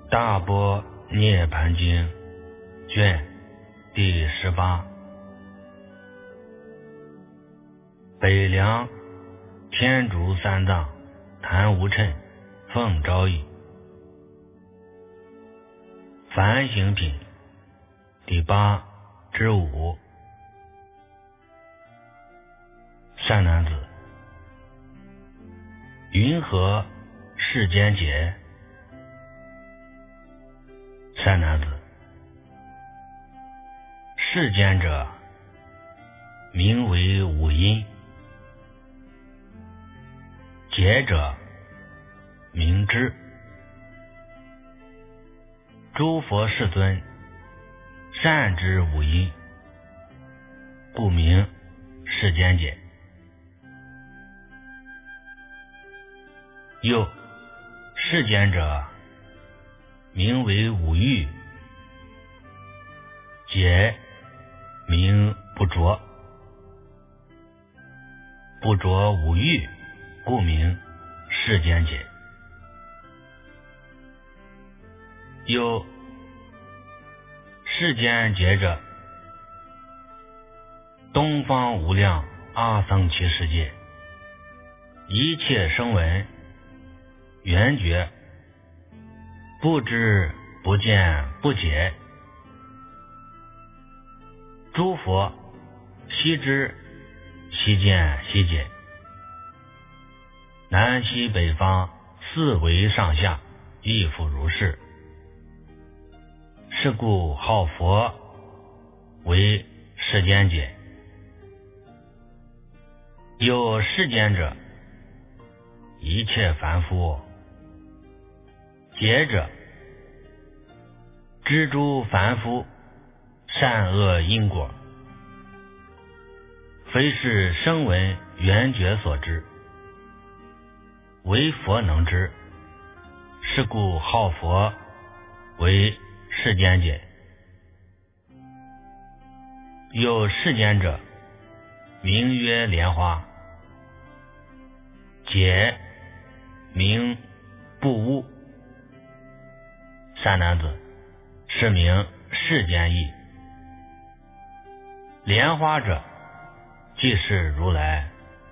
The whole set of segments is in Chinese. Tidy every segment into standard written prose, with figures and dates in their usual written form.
大般涅盘经卷第18。北凉天竺三藏谭无谶奉诏译。梵行品第8之5。善男子，云何世间解？善男子，世间者名为五阴，解者名知。诸佛世尊善知五阴，故名世间解。又世间者名为五欲，解名不着，不着五欲，故名世间解。又世间解者，东方无量阿僧祇世界一切声闻缘觉，不知不见不解。诸佛悉知悉见悉解，南西北方四维上下亦复如是。是故号佛为世间解。有世间者，一切凡夫；解者，知诸凡夫善恶因果，非是声闻缘觉所知，唯佛能知。是故号佛为世间解。有世间者，名曰莲花，解名不污。善男子，是名世间义。莲花者，即是如来；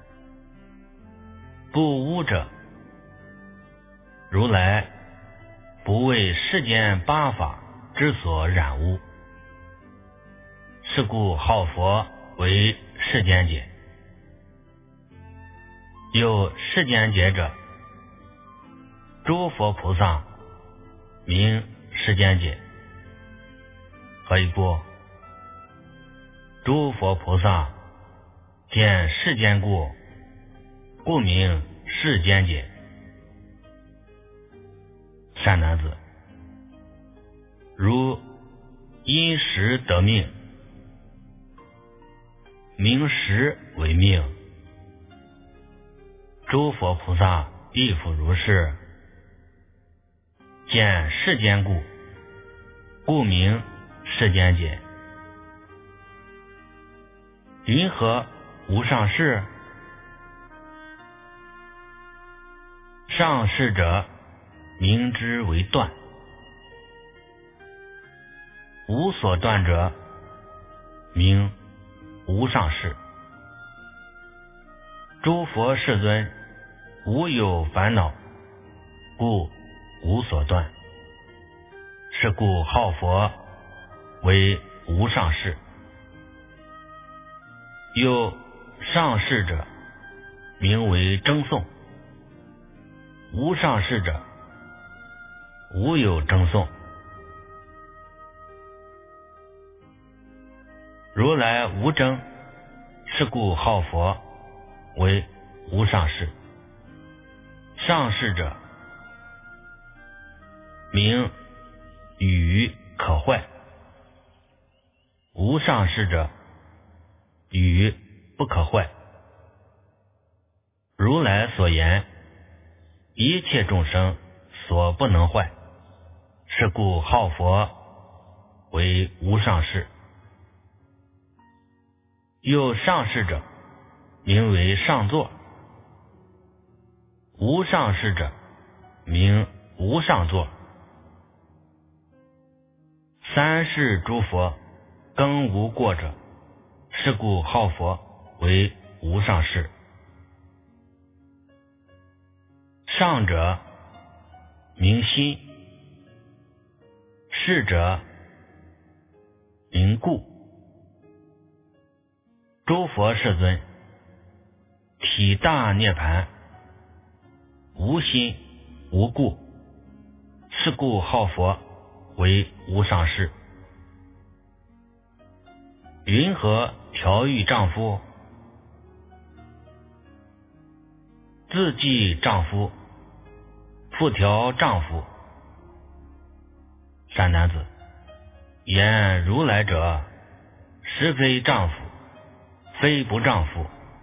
不污者，如来不为世间八法之所染污。是故号佛为世间解。有世间解者，诸佛菩萨名世间解。何以故？诸佛菩萨见世间故，故名世间解。善男子，如因时得命，名时为命，诸佛菩萨亦复如是。见世间故，故名世间解。云何无上士？上士者，名之为断；无所断者，名无上士。诸佛世尊无有烦恼，故无所断。是故号佛为无上士。有上士者，名为争颂；无上士者，无有争颂。如来无争，是故号佛为无上士。上士者，名语可坏；无上士者，语不可坏。如来所言，一切众生所不能坏。是故号佛为无上士。有上士者，名为上座；无上士者，名无上座。 三世诸佛更无过者，是故号佛为无上士。上者名心，士者名故。诸佛世尊体大涅槃，无心无故，是故号佛为无上士。云何调御丈夫？自济丈夫，复调丈夫。善男子，言如来者，实非丈夫，非不丈夫。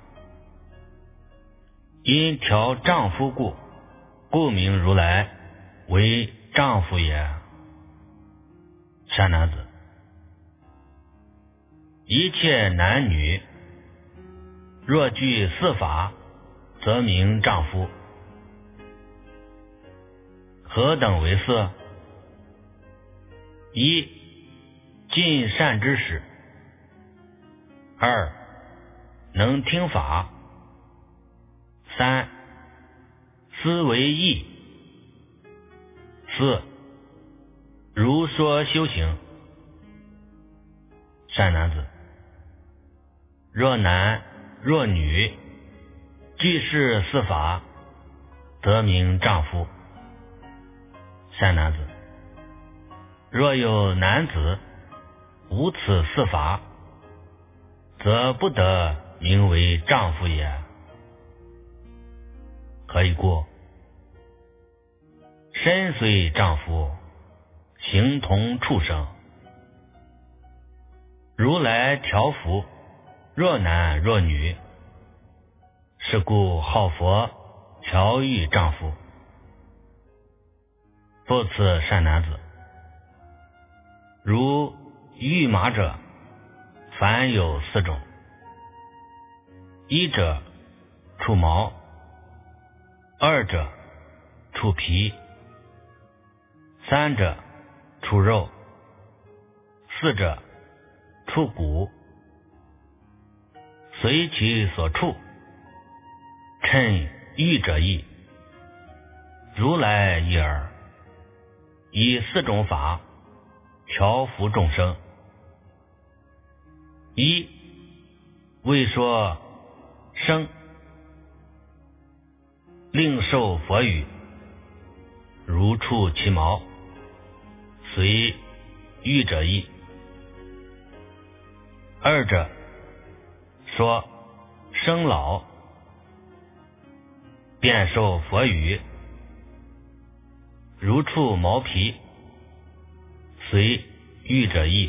因调丈夫故，故名如来为丈夫也。善男子，一切男女，若具四法，则名丈夫。何等为色？一、尽善知识；二、能听法；三、思维义；四、如说修行。善男子，若男若女，具是四法，则名丈夫。善男子，若有男子无此四法，则不得名为丈夫也。何以故？身虽丈夫，形同畜生。如来调伏，若男若女，是故号佛调御丈夫。复次，善男子，如御马者，凡有四种：一者触毛，二者触皮，三者触肉，四者触骨。随其所触，趁御者意，如来意耳。以四种法调伏众生。一、为说生，令受佛语，如触其毛，随御者意。二者说生老，便受佛语，如触毛皮，随御者意。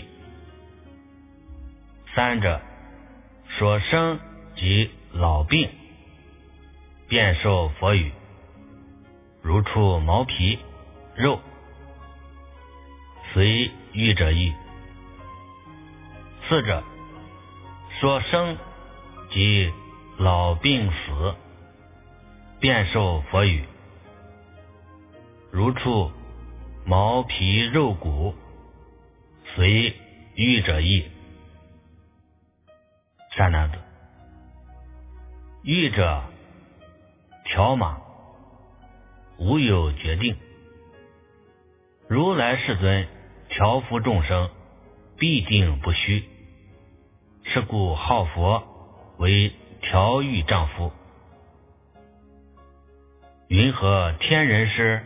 三者说生及老病，便受佛语，如触毛皮肉，随御者意。四者说生及老病死，便受佛语，如触毛皮肉骨，随御者意。善男子，御者调马，无有决定。如来世尊调伏众生，必定不虚。是故号佛为调御丈夫。云何天人师？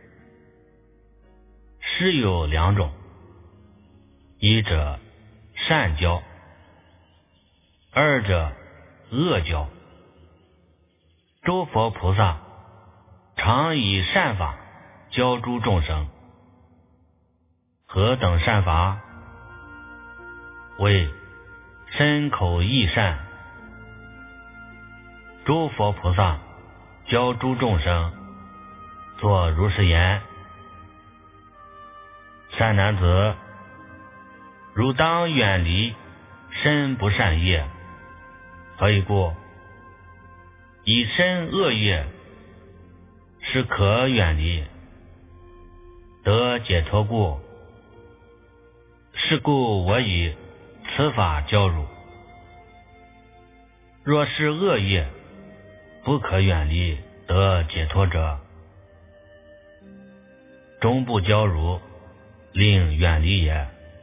师有两种：一者善教，二者恶教。诸佛菩萨常以善法教诸众生。何等善法？为身口意善。诸佛菩萨教诸众生，作如是言：善男子，汝当远离身不善业。何以故？以身恶业，是可远离，得解脱故。 是故我以此法教汝。若是恶业不可远离得解脱者，终不教汝，令远离也。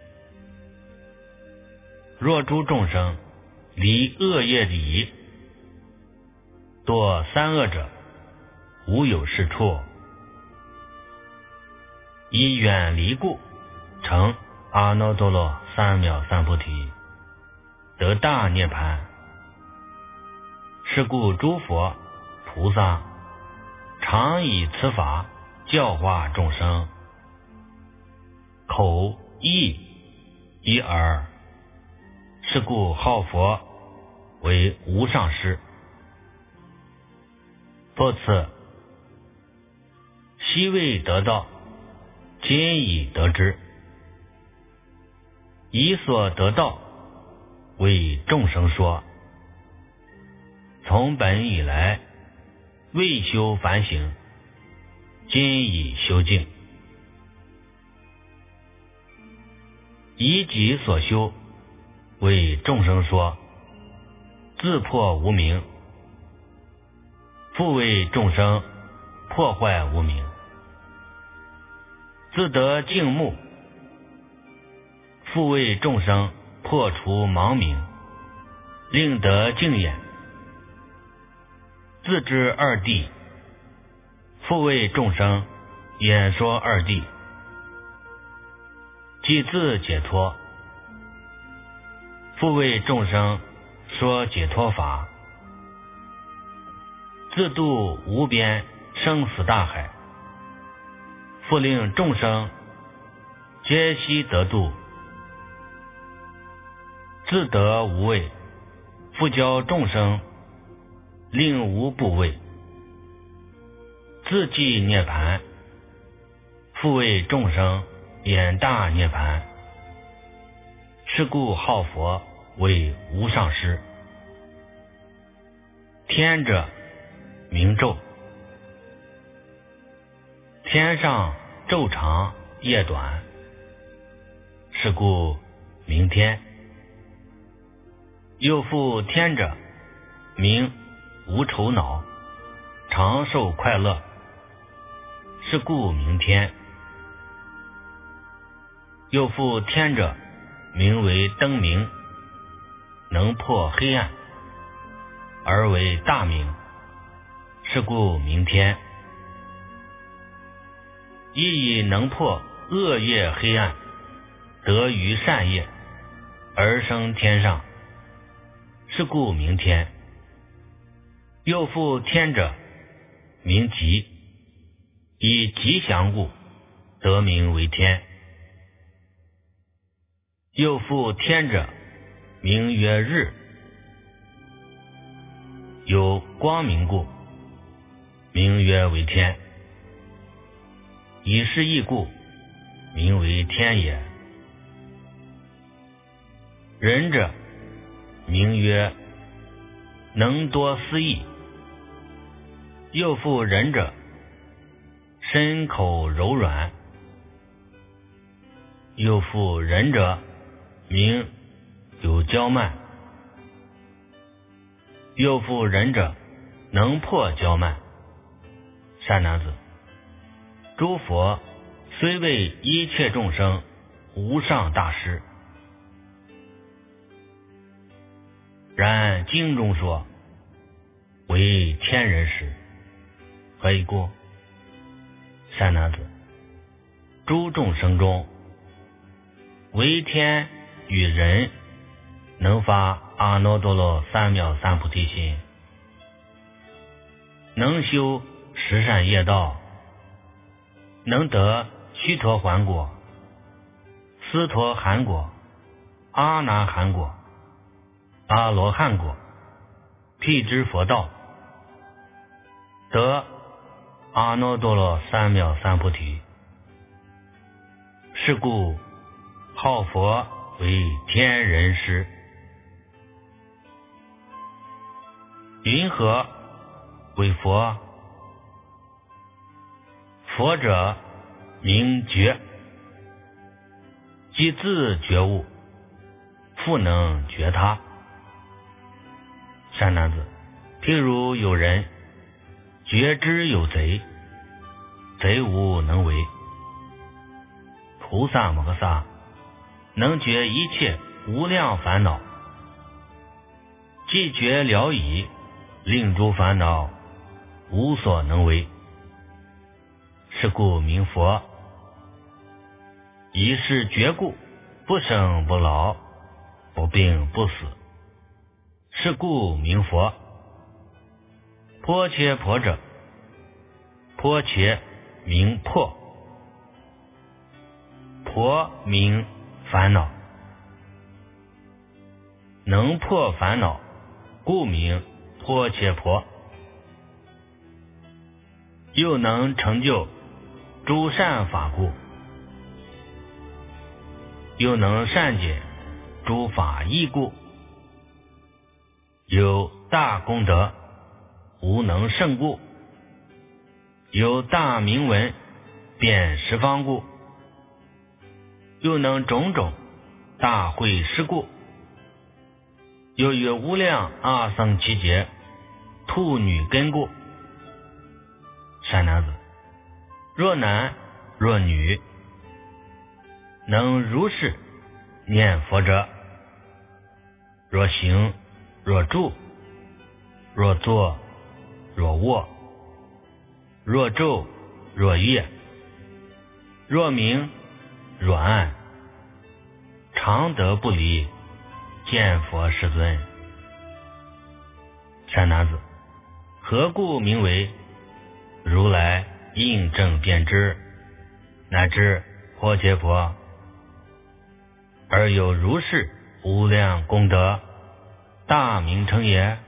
若诸众生离恶业理，堕三恶者，无有是处。以远离故，成阿耨多罗三藐三菩提，得大涅槃。是故诸佛菩萨常以此法教化众生，口意一耳。是故号佛为无上师。复次，昔未得道，今已得之。以所得道为众生说，从本以来未修反省，今已修净。以己所修为众生说，自破无明，复为众生破坏无明。自得净目，复为众生破除盲明，令得净眼。自知二谛，复为众生演说二谛。即自解脱，复为众生说解脱法。自度无边生死大海，复令众生皆悉得度。自得无畏，复教众生令无怖畏。自寂涅槃，复为众生演大涅槃。是故号佛为无上师。天者明昼，天上昼长夜短，是故明天。又复天者明无愁恼，长寿快乐，是故明天。又复天者名为灯明，能破黑暗，而为大明，是故明天。亦以能破恶业黑暗，得于善业，而生天上，是故明天。又复天者名吉，以吉祥故得名为天。又复天者名曰日，有光明故名曰为天。以是义故名为天也。人者名曰能多思议。又复人者身口柔软。又复人者名有骄慢。又复人者能破骄慢。善男子，诸佛虽为一切众生无上大师，然经中说为天人师。何以故？善男子，诸众生中，唯天与人能发阿耨多罗三藐三菩提心，能修十善业道，能得须陀洹果、斯陀含果、阿那含果、阿罗汉果、辟支佛道，得阿耨多罗三藐三菩提。是故号佛为天人师。云何为佛？佛者名觉， 即自觉悟，复能觉他。善男子，譬如有人觉知有贼，贼无能为。菩萨摩诃萨能觉一切无量烦恼，既觉了已，令诸烦恼无所能为。是故名佛。以是觉故，不生不老，不病不死。是故名佛。破切破者，破切名破，破名烦恼，能破烦恼，故名破切破。又能成就诸善法故，又能善解诸法义故，有大功德，无能胜故，有大名闻，遍十方故，又能种种大会施故，又有无量阿僧祇劫兔女根故。善男子，若男若女，能如是念佛者，若行若住，若坐若卧，若昼若夜，若明若暗，常得不离见佛世尊。善男子，何故名为如来应正遍知，乃至破切婆，而有如是无量功德大名称也？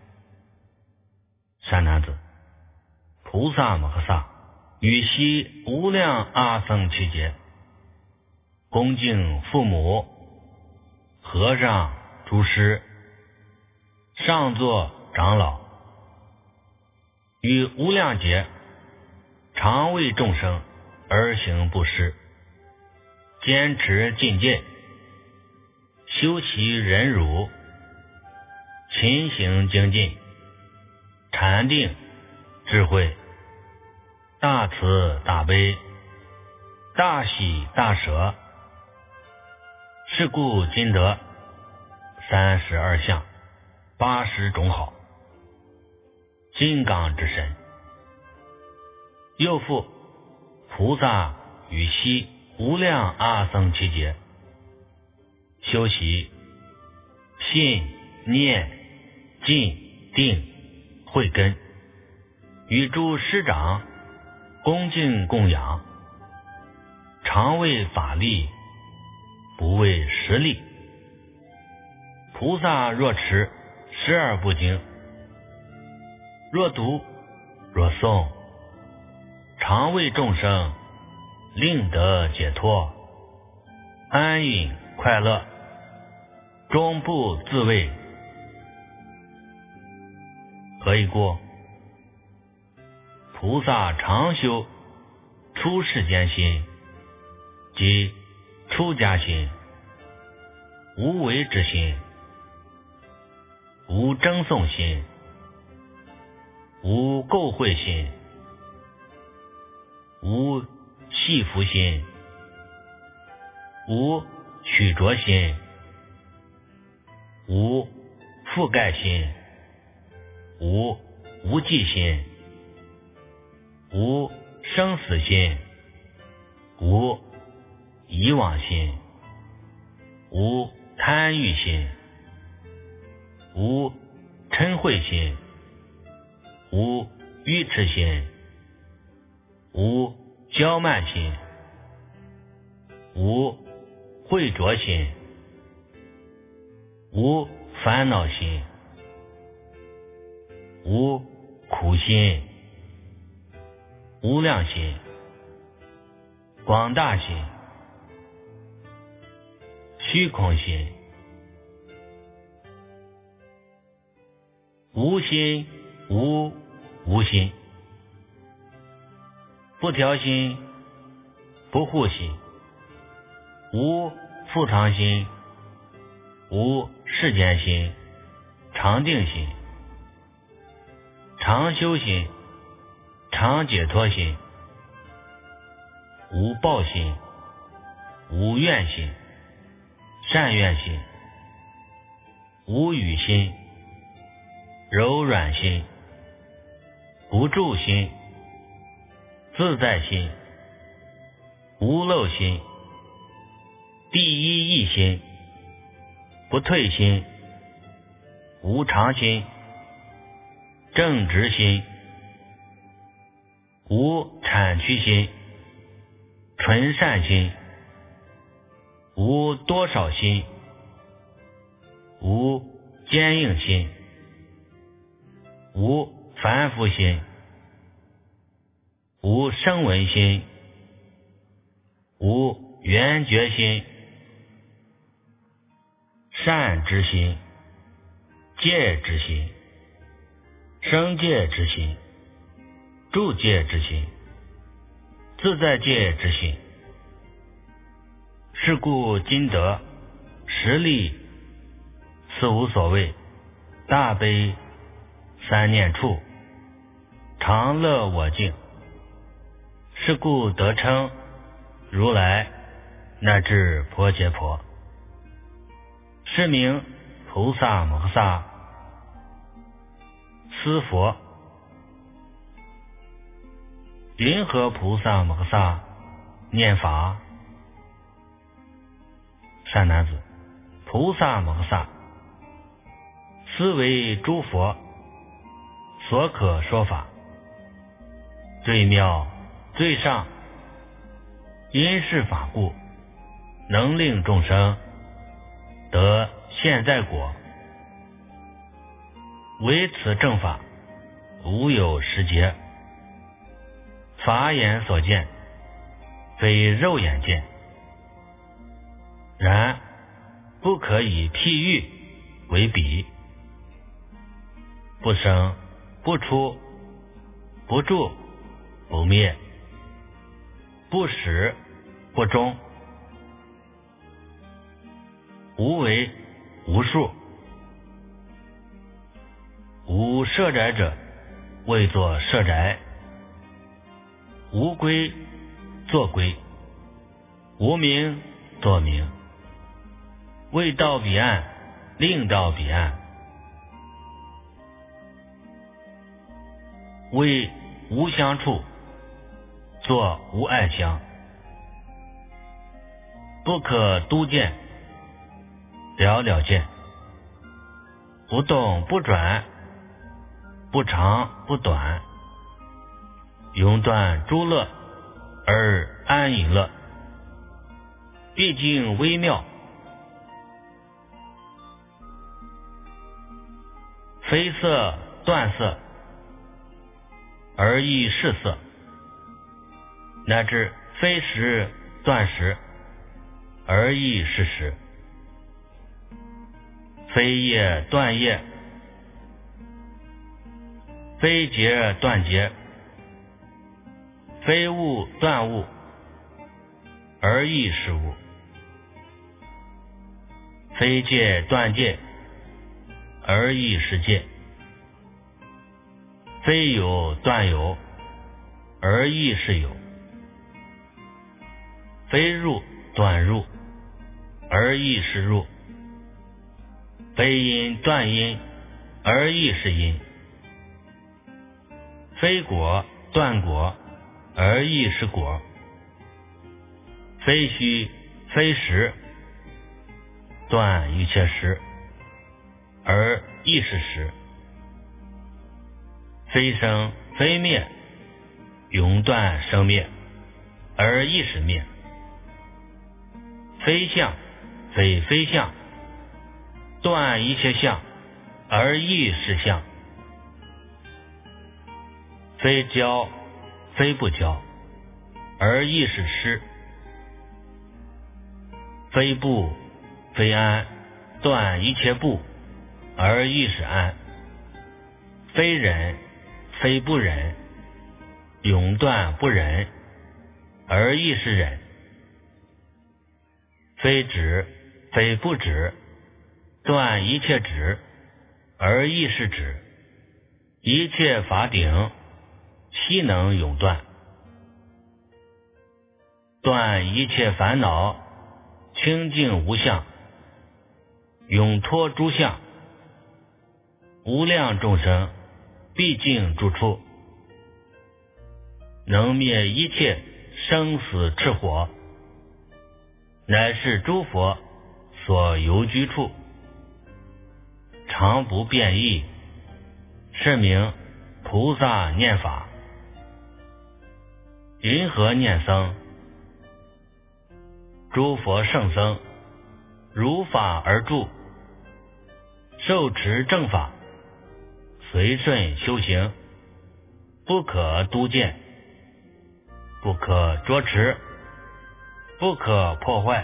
善男子，菩萨摩诃萨于昔无量阿僧祇劫，恭敬父母、和尚、诸师，上座长老，于无量劫常为众生而行布施，坚持禁戒，修习忍辱，勤行精进，禅定智慧，大慈大悲，大喜大舍。是故今得32相80种好，金刚之身。又复菩萨于昔无量阿僧祇劫，修习信念静定慧根，与诸师长恭敬供养，常为法力，不为实力。菩萨若持12部经，若读若诵，常为众生令得解脱，安隐快乐，终不自慰。何以故？菩萨常修出世间心，即出家心，无为之心，无争讼心，无垢秽心，无系缚心，无取着心，无覆盖心，无无记心，无生死心，无以往心，无贪欲心，无嗔恚心，无愚痴心，无骄慢心，无慧着心，无烦恼心，无苦心，无量心，广大心，虚空心，无心无心，不调心，不护心， 无复藏心，无世间心，常定心，常修心，常解脱心，无报心，无怨心，善愿心，无语心，柔软心，不住心，自在心，无漏心，第一义心，不退心，无常心，正直心，无产区心，纯善心，无多少心，无坚硬心，无凡夫心，无声闻心，无缘觉心，善之心，戒之心，生戒之心，住戒之心，自在戒之心。是故今得实力四无所谓，大悲三念处，常乐我净。是故得称如来乃至婆伽婆，是名菩萨摩诃萨思佛。云何菩萨摩诃萨念法？善男子，菩萨摩诃萨思为诸佛所可说法，最妙最上，因是法故，能令众生得现在果。唯此正法，无有实节。法眼所见，非肉眼见，然不可以譬喻为比。不生不出，不住不灭，不始不终，无为无数。无设宅者，谓作设宅；无归作归；无名作名。未到彼岸，令到彼岸。为无相处，作无爱相。不可都见，了了见。不动不转，不长不短。永断诸乐，而安隐乐。毕竟微妙，非色断色，而亦是色，乃至非时断时，而亦是时。非业断业，非劫断劫，非物断物，而亦是物。非戒断戒，而亦是戒。非有断有，而亦是有。非入断入，而亦是入。非因断因，而亦是因。非果断果，而亦是果。非虚非实，断一切实，而亦是实。非生非灭，永断生灭，而亦是灭。非相非非相，断一切相，而亦是相。非交非不交，而亦是失。非不非安，断一切不，而亦是安。非忍非不忍，永断不忍，而亦是忍。 非止非不止，断一切止而亦是止，一切法顶悉能永断。断一切烦恼，清净无相，永脱诸相，无量众生毕竟住处，能灭一切生死炽火，乃是诸佛所游居处，常不变异，是名菩萨念法。云何念僧？诸佛圣僧如法而住，受持正法，随顺修行，不可都见，不可捉持，不可破坏，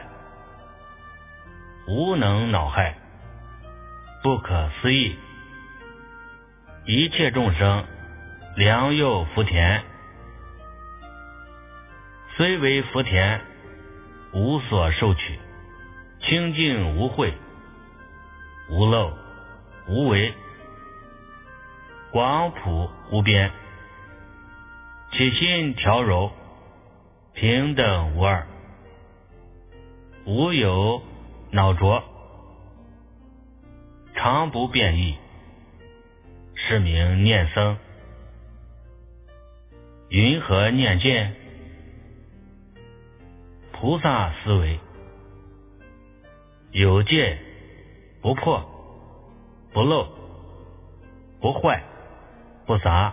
无能恼害，不可思议。一切众生良莠福田，虽为福田，无所受取，清净无秽，无漏无为，广普无边，起心调柔，平等无二，无有恼浊，常不变异，是名念僧。云何念见？菩萨思维，有戒不破，不漏，不坏，不杂，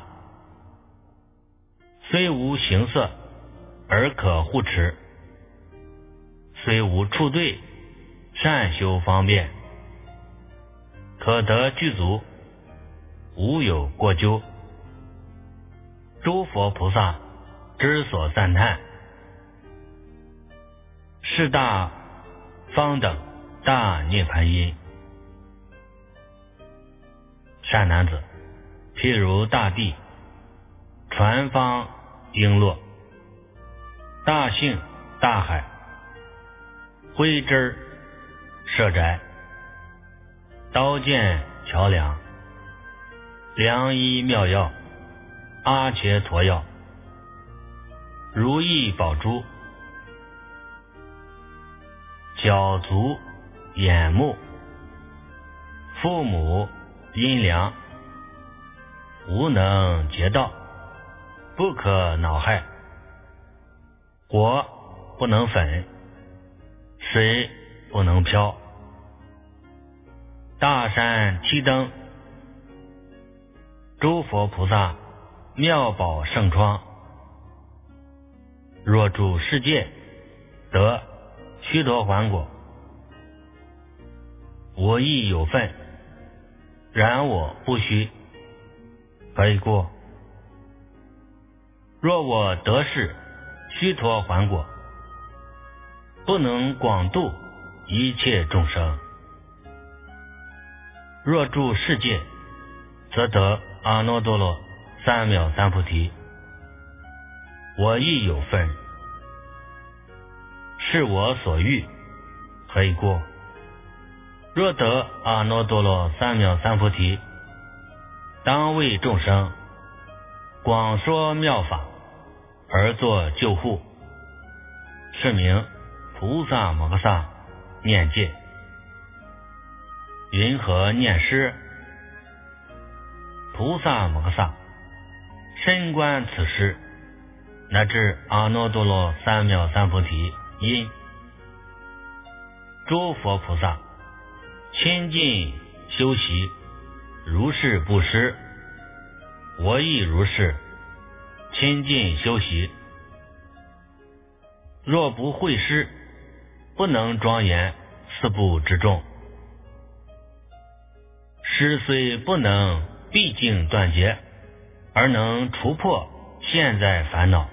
虽无形色而可护持，虽无处对，善修方便，可得具足，无有过咎。诸佛菩萨之所赞叹，是大方等大涅盘因。善男子，譬如大地，船方璎珞，大兴大海，灰枝舍宅，刀剑桥梁，良医妙药，阿伽陀药，如意宝珠，脚足眼目，父母阴凉，无能劫道，不可恼害，火不能焚，水不能漂，大山梯登，诸佛菩萨妙宝圣窗，若住世界，得须陀洹果。我亦有份，然我不虚，何以故？若我得是须陀洹果，不能广度一切众生。若住世界，则得阿耨多罗三藐三菩提。我亦有份，是我所欲，何以故？若得阿耨多罗三藐三菩提，当为众生广说妙法，而作救护，是名菩萨摩诃萨念戒。云何念诗？菩萨摩诃萨深观此诗，乃至阿耨多罗三藐三菩提因。诸佛菩萨亲近修习，如是布施，我亦如是亲近修习。若不会施，不能庄严四部之众。施虽不能毕竟断绝，而能除破现在烦恼。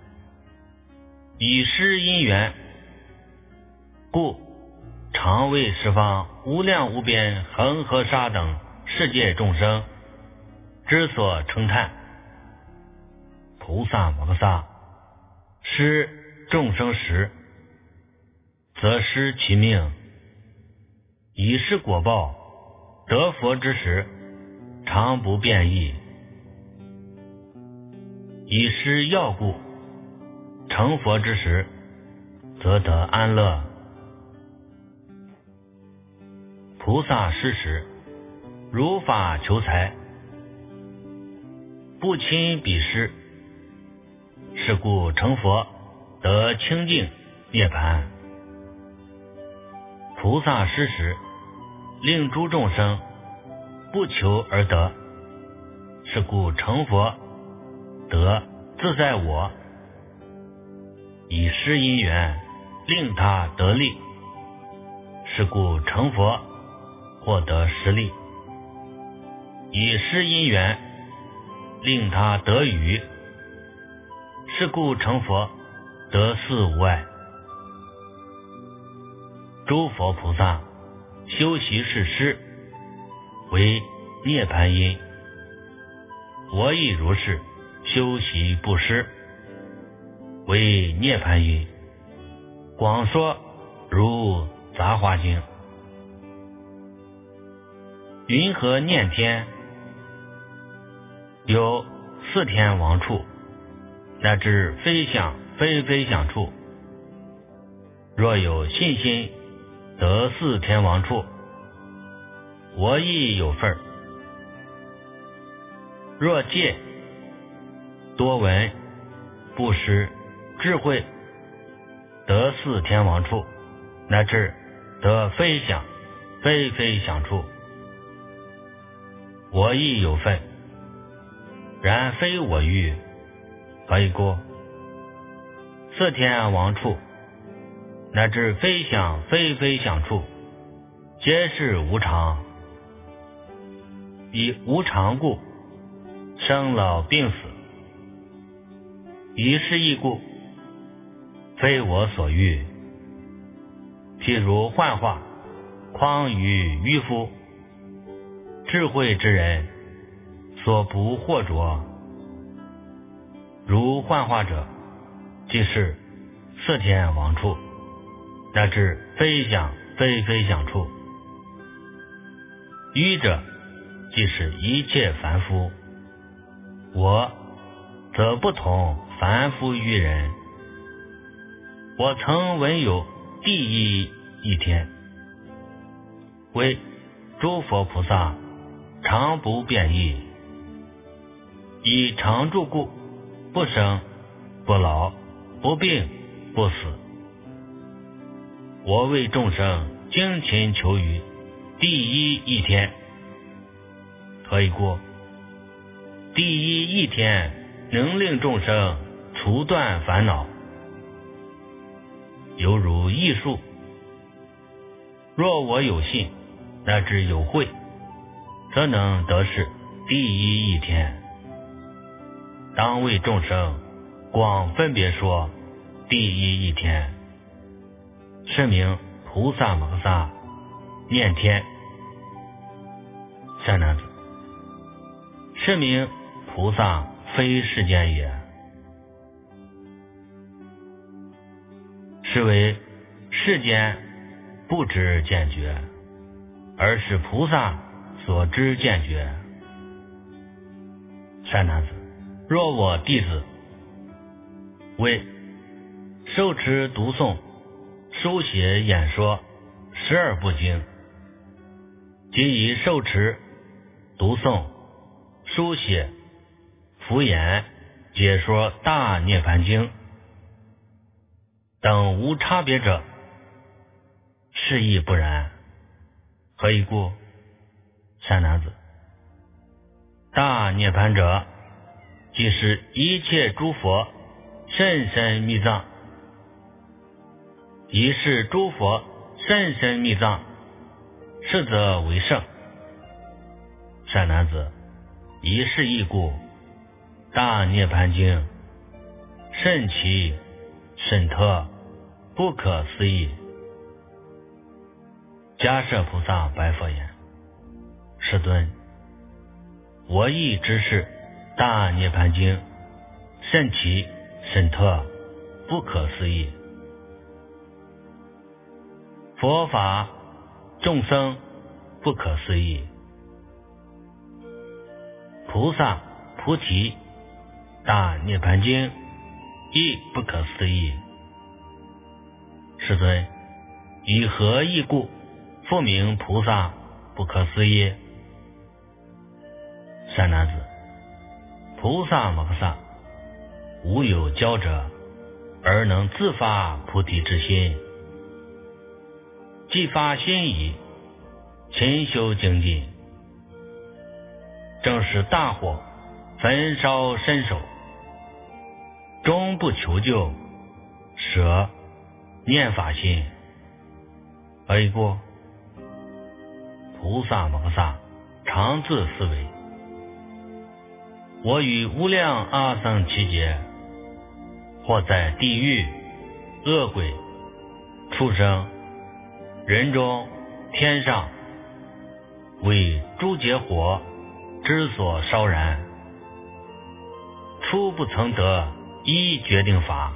以施因缘，故常为十方无量无边恒河沙等世界众生之所称叹。菩萨摩诃萨施众生时， 则失其命。以是果报，得佛之时，常不变异。以失要故，成佛之时，则得安乐。菩萨施时，如法求财，不亲彼施，是故成佛得清净涅槃。菩萨施时，令诸众生不求而得，是故成佛得自在我。以施因缘，令他得利，是故成佛获得实力。以施因缘，令他得语，是故成佛得四无碍。诸佛菩萨修习是施，为涅槃因。我亦如是修习布施，为涅槃因。广说如杂华经。云何念天？有四天王处，乃至非想非非想处。若有信心得四天王处，我亦有份儿。若戒、多闻、布施、智慧得四天王处，乃至得非想非非想处，我亦有份。然非我欲，何以故？四天王处，乃至非想非非想处，皆是无常。以无常故，生老病死。以是义故，非我所欲。譬如幻化，诳于愚夫，智慧之人所不惑着。如幻化者，即是四天王处，乃至非想非非想处。愚者，即是一切凡夫。我则不同凡夫愚人。我曾闻有第一天，为诸佛菩萨常不变异，以常住故，不生不老不病不死。我为众生精勤求于第一天。何以故？第一天能令众生除断烦恼，犹如艺术。若我有信，乃至有慧，则能得是第一天。当为众生广分别说第一天，是名菩萨摩诃萨念天。善男子，是名菩萨非世间也，是为世间不知见觉，而是菩萨所知见觉。善男子，若我弟子为受持读诵书写演说12部经，即以受持读诵书写敷衍解说大涅盘经等无差别者，是亦不然。何以故？善男子，大涅盘者，即是一切诸佛甚深密藏。以是诸佛甚深密藏，是则为圣。善男子，以是义故，大涅盘经甚奇甚特，不可思议。迦摄菩萨白佛言：世尊，我亦知是大涅盘经甚奇甚特，不可思议。 佛法众生不可思议，菩萨菩提大涅盘经亦不可思议。世尊，以何义故复名菩萨不可思议？善男子，菩萨摩诃萨无有教者，而能自发菩提之心。既发心已，勤修精进，正是大火焚烧身手，终不求救，舍念法心。而一过，菩萨摩诃萨常自思维：我与无量阿僧祇劫，或在地狱、恶鬼、畜生、人中、天上，为诸劫火之所烧燃，初不曾得一决定法。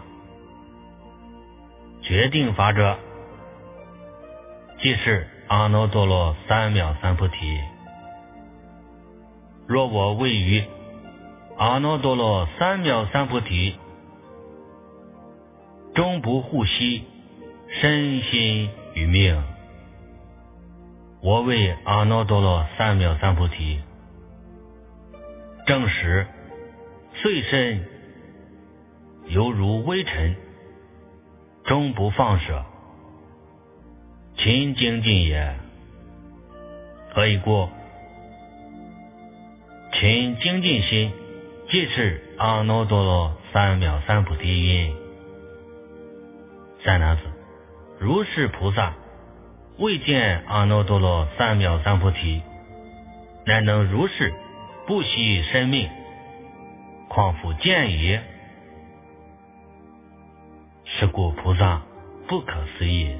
决定法者，即是阿耨多罗三藐三菩提。若我位于阿耨多罗三藐三菩提，终不护惜身心与命。我为阿耨多罗三藐三菩提，正实岁身犹如微尘，终不放舍，勤精进也。何以故？勤精进心，即是阿耨多罗三藐三菩提因。善男子，如是菩萨未见阿耨多罗三藐三菩提，乃能如是不惜生命，况复见也？是故菩萨不可思议。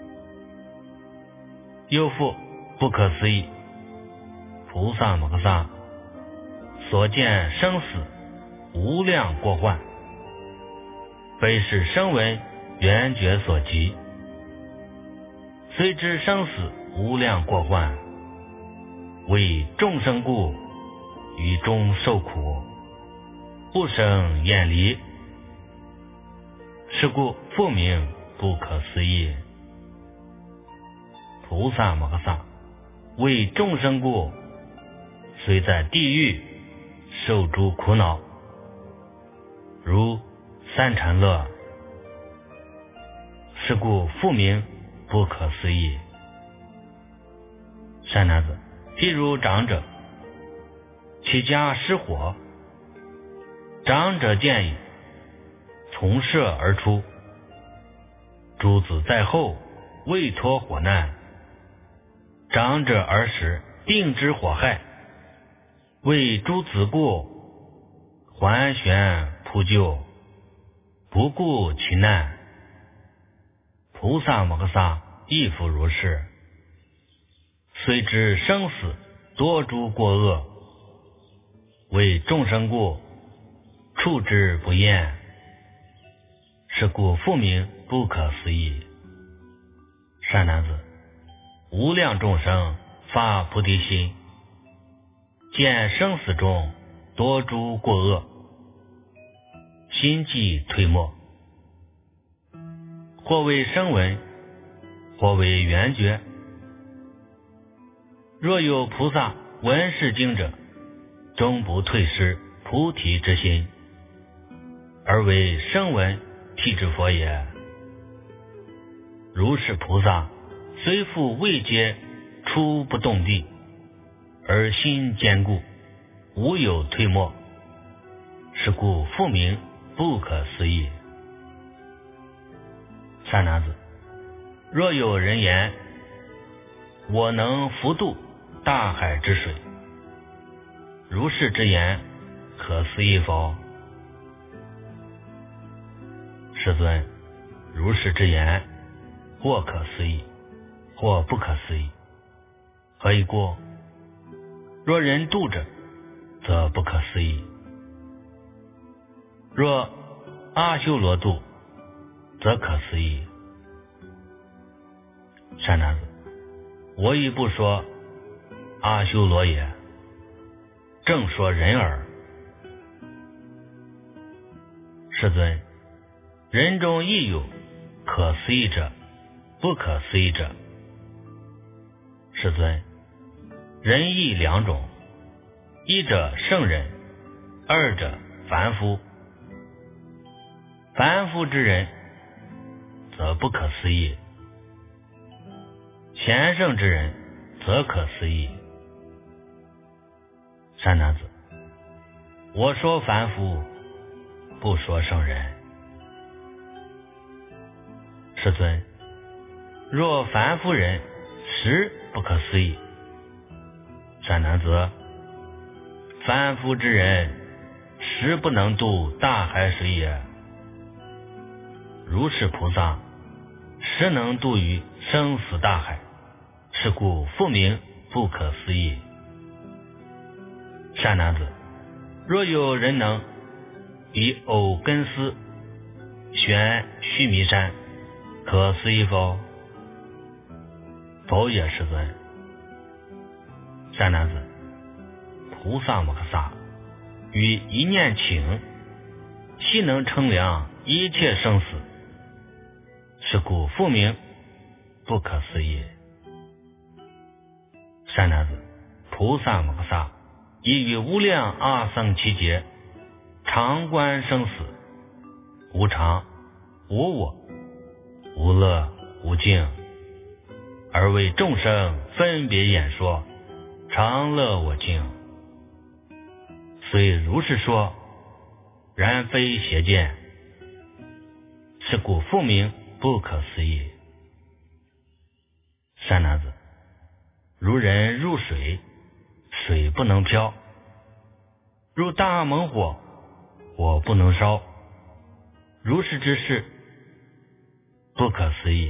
又复不可思议，菩萨摩诃萨所见生死无量过患，非是声闻缘觉所及。虽知生死无量过患，为众生故，于中受苦，不生厌离。是故复名不可思议。菩萨摩诃萨为众生故，虽在地狱受诸苦恼，如三禅乐。是故复名不可思议。善男子，譬如长者，其家失火，长者见已，从舍而出，诸子在后，未脱火难。长者而时定知火害，为诸子故，还旋扑救，不顾其难。菩萨摩诃萨亦复如是。虽知生死多诸过恶，为众生故，处之不厌。是故复名不可思议。善男子，无量众生发菩提心，见生死中多诸过恶，心悸退没，或为声闻，或为缘觉。若有菩萨闻是经者，终不退失菩提之心，而为声闻辟支佛也。如是菩萨虽复未阶初不动地，而心坚固，无有退没。是故复名不可思议。善男子，若有人言，我能浮渡大海之水，如是之言，可思议否？世尊，如是之言，或可思议，或不可思议。何以故？若人度者，则不可思议；若阿修罗度，则可思议。 善男子，我亦不说阿修罗也，正说人耳。世尊，人中亦有可思议者，不可思议者。世尊，人亦两种，一者圣人，二者凡夫。凡夫之人则不可思议，贤圣之人则可思议。善男子，我说凡夫，不说圣人。世尊，若凡夫人实不可思议。善男子，凡夫之人实不能渡大海水也。如是菩萨实能渡于生死大海，是故复名不可思议。善男子，若有人能以藕根丝悬须弥山，可思议否？否也，世尊。善男子，菩萨摩诃萨于一念请，悉能称量一切生死，是故复名不可思议。善男子，菩萨摩诃萨已于无量阿僧祇劫常观生死，无常无我无乐无境，而为众生分别演说常乐我净。虽如是说，然非邪见，是故复名不可思议。善男子，如人入水，水不能漂；入大猛火，火不能烧。如是之事，不可思议。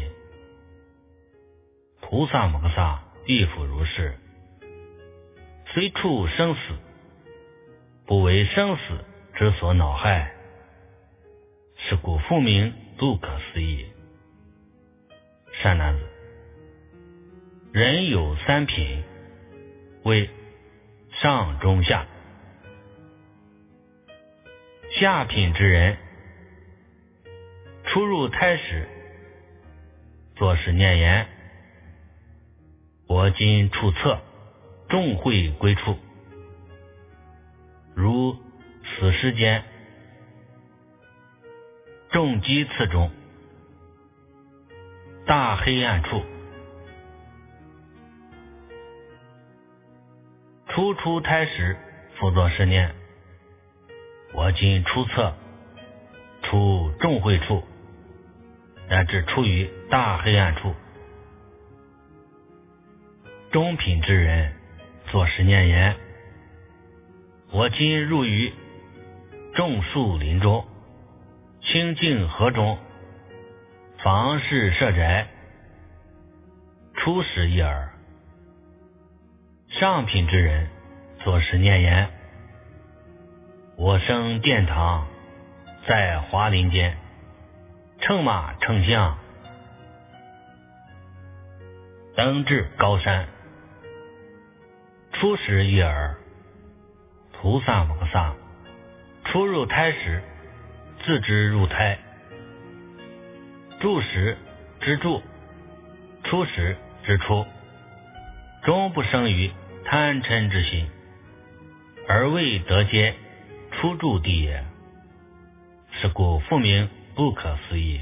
菩萨摩诃萨亦复如是。虽处生死，不为生死之所恼害，是故复名不可思议。善男子，人有三品，为上中下。下品之人，初入胎时，作是念言：我今处侧，众会归处。如此时间，众鸡次中，大黑暗处，初出胎时，复作是念：我今出侧，出众会处，乃至处于大黑暗处。中品之人，作是念言：我今入于众树林中，清净河中，房室舍宅，初时一耳。上品之人，作是念言：我生殿堂，在华林间，乘马乘象，登至高山，初时一耳。菩萨摩诃萨初入胎时，自知入胎，住时之住，出时之出，终不生于贪嗔之心，而未得见初住地也。是故复名不可思议。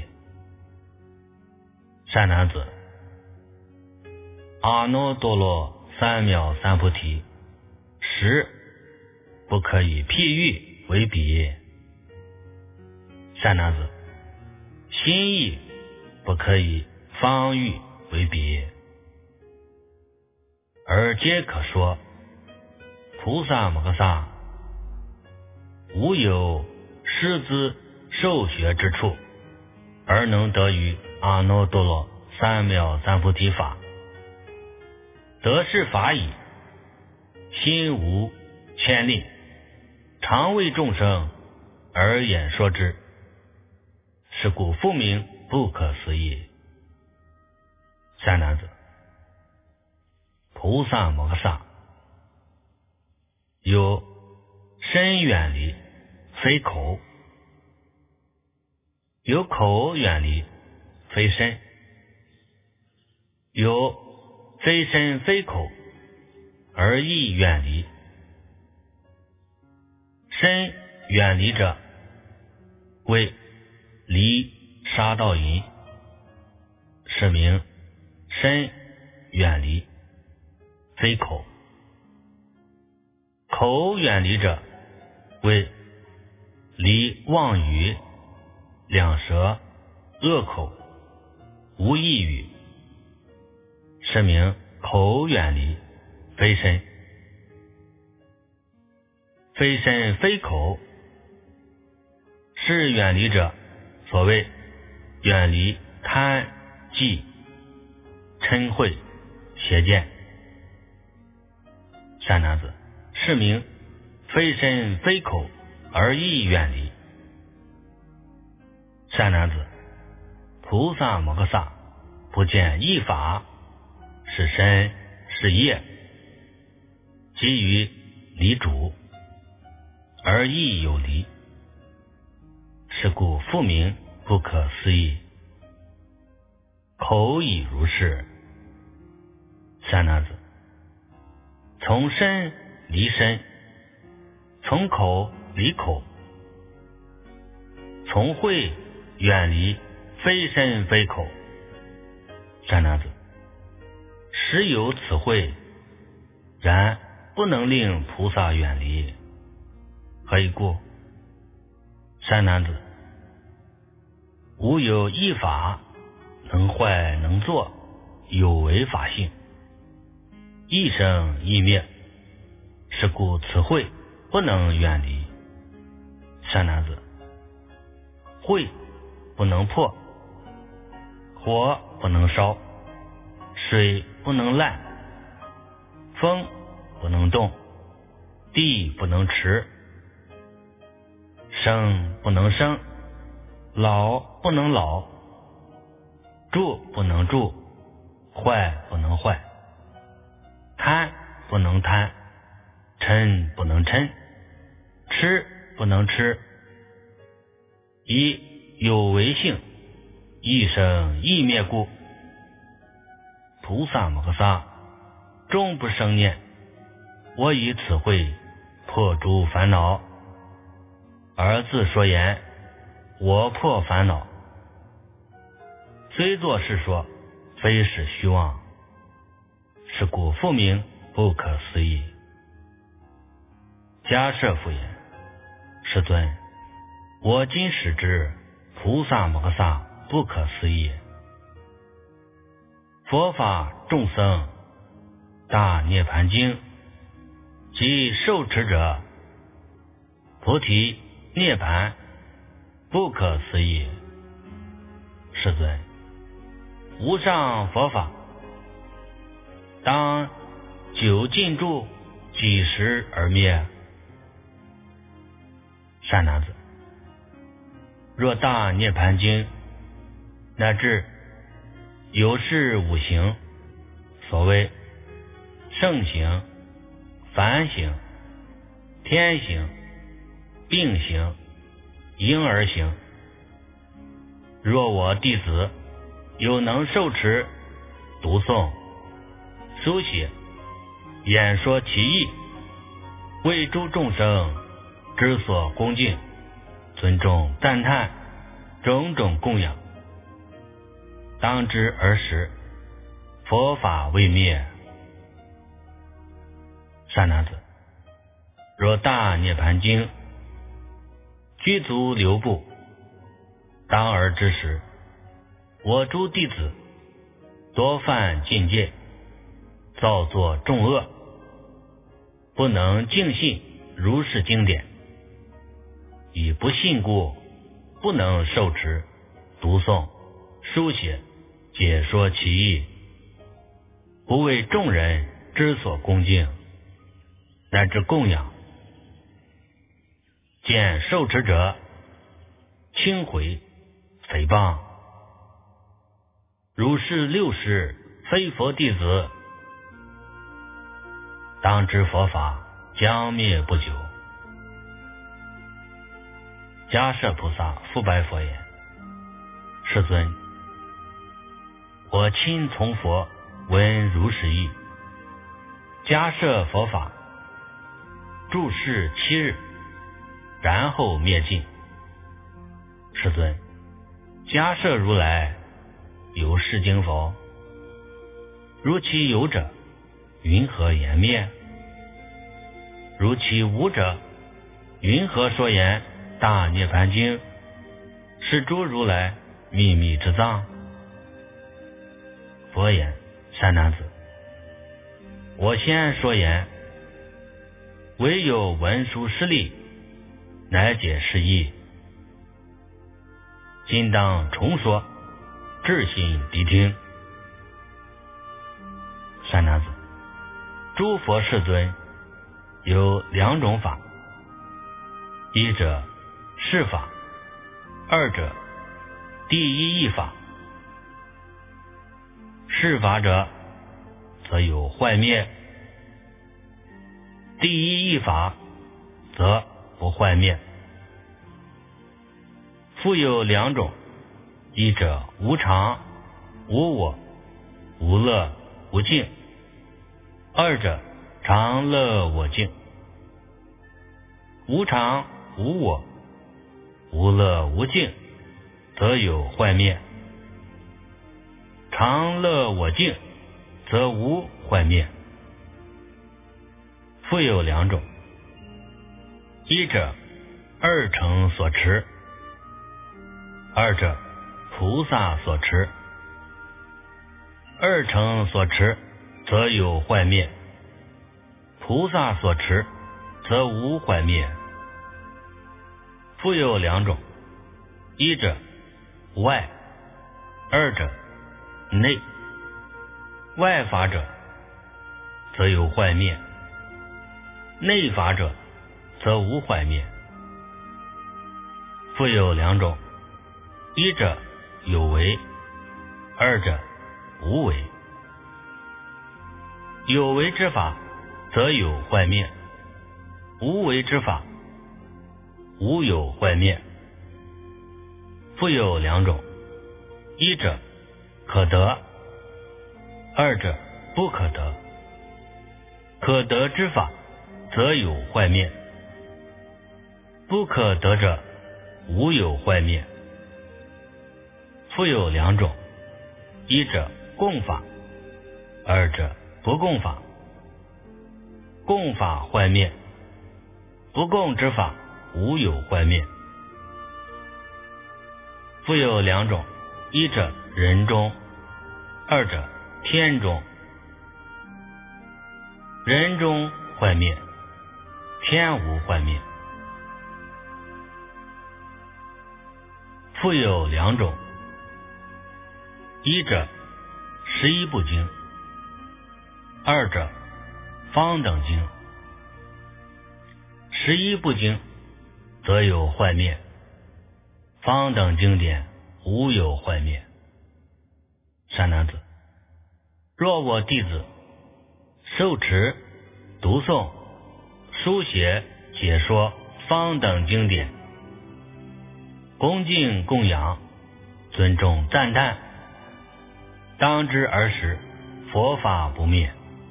善男子，阿耨多罗三藐三菩提，实不可以譬喻为比。善男子，心意不可以方喻为比，而皆可说。菩萨摩诃萨无有师资受学之处，而能得于阿耨多罗三藐三菩提法。得是法已，心无牵令，常为众生而演说之，是故复名不可思议。 善男子，菩萨摩诃萨有身远离，非口；有口远离，非身；有非身非口而意远离。身远离者，为离杀盗淫，是名身远离，非口；口远离者，为离妄语、两舌、恶口、无异语，是名口远离，非身。非身非口，是远离者，所谓远离贪、忌、嗔恚、邪见。善男子，是名非身非口而意远离。善男子，菩萨摩诃萨不见一法，是身是业，基于离主而意有离，是故复名不可思议。口已如是。善男子，从身离身，从口离口，从慧远离非身非口。善男子，实有此慧，然不能令菩萨远离。何以故？善男子，无有一法能坏能作，有为法性，一生一灭，是故此慧不能远离。善男子，慧不能破，火不能烧，水不能烂，风不能动，地不能持，生不能生，老不能老，住不能住，坏不能坏，贪不能贪，嗔不能嗔，吃不能吃，以有为性，一生一灭故。菩萨摩诃萨终不生念，我以此慧破诸烦恼，而自说言，我破烦恼。虽作是说，非是虚妄，是故复名不可思议。迦摄复言：世尊，我今使之菩萨摩诃萨不可思议。佛法众僧大涅盘经及受持者，菩提涅盘不可思议。世尊，无上佛法当久尽住，几时而灭？善男子，若大涅盘经乃至有事五行，所谓圣行、凡行、天行、病行、婴儿行，若我弟子有能受持、读诵、书写、演说其意，为诸众生之所恭敬、尊重、赞叹，种种供养，当知而时，佛法未灭。善男子，若大涅盘经具足流布，当而之时，我诸弟子多犯禁戒，造作众恶，不能尽信如是经典，以不信故，不能受持、读诵、书写、解说其意，不为众人之所恭敬，乃至供养，见受持者轻毁、诽谤，如是六事非佛弟子，当知佛法将灭不久。迦摄菩萨复白佛言：世尊，我亲从佛闻如是意，迦摄佛法住世7日，然后灭尽。世尊，迦摄如来有是经否？如其有者，云何言灭？如其无者，云何说言大涅盘经？是诸如来秘密之藏。佛言：善男子，我先说言，唯有文殊师利，乃解是义。今当重说，至心谛听。善男子，诸佛世尊有2种法，一者是法，二者第一义法。是法者，则有坏灭；第一义法，则不坏灭。复有2种，一者无常、无我、无乐、无净；二者常乐我净。无常、无我、无乐、无净，则有坏灭；常乐我净，则无坏灭。复有2种，一者二乘所持，二者菩萨所持。二乘所持，则有坏灭；菩萨所持，则无坏灭。复有2种，一者外，二者内。外法者，则有坏灭；内法者，则无坏灭。复有2种，一者有为，二者无为。有为之法，则有坏灭；无为之法，无有坏灭。复有2种，一者可得，二者不可得。可得之法，则有坏灭；不可得者，无有坏灭。复有2种，一者共法，二者不共法。共法坏灭，不共之法无有坏灭。复有2种，一者人中，二者天中。人中坏灭，天无坏灭。复有2种，一者11部经，二者方等经。11部经，则有坏灭；方等经典无有坏灭。善男子，若我弟子受持、读诵、书写、解说方等经典，恭敬供养，尊重赞叹，当知儿时佛法不灭。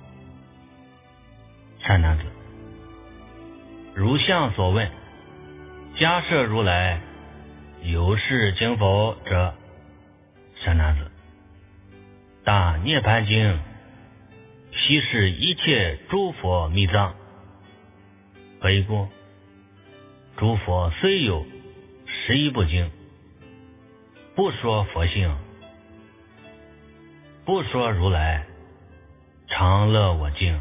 善男子，如相所问，迦摄如来有是经否者？善男子，大涅盘经悉是一切诸佛密藏。何以故？诸佛虽有11部经，不说佛性，不说如来常乐我净。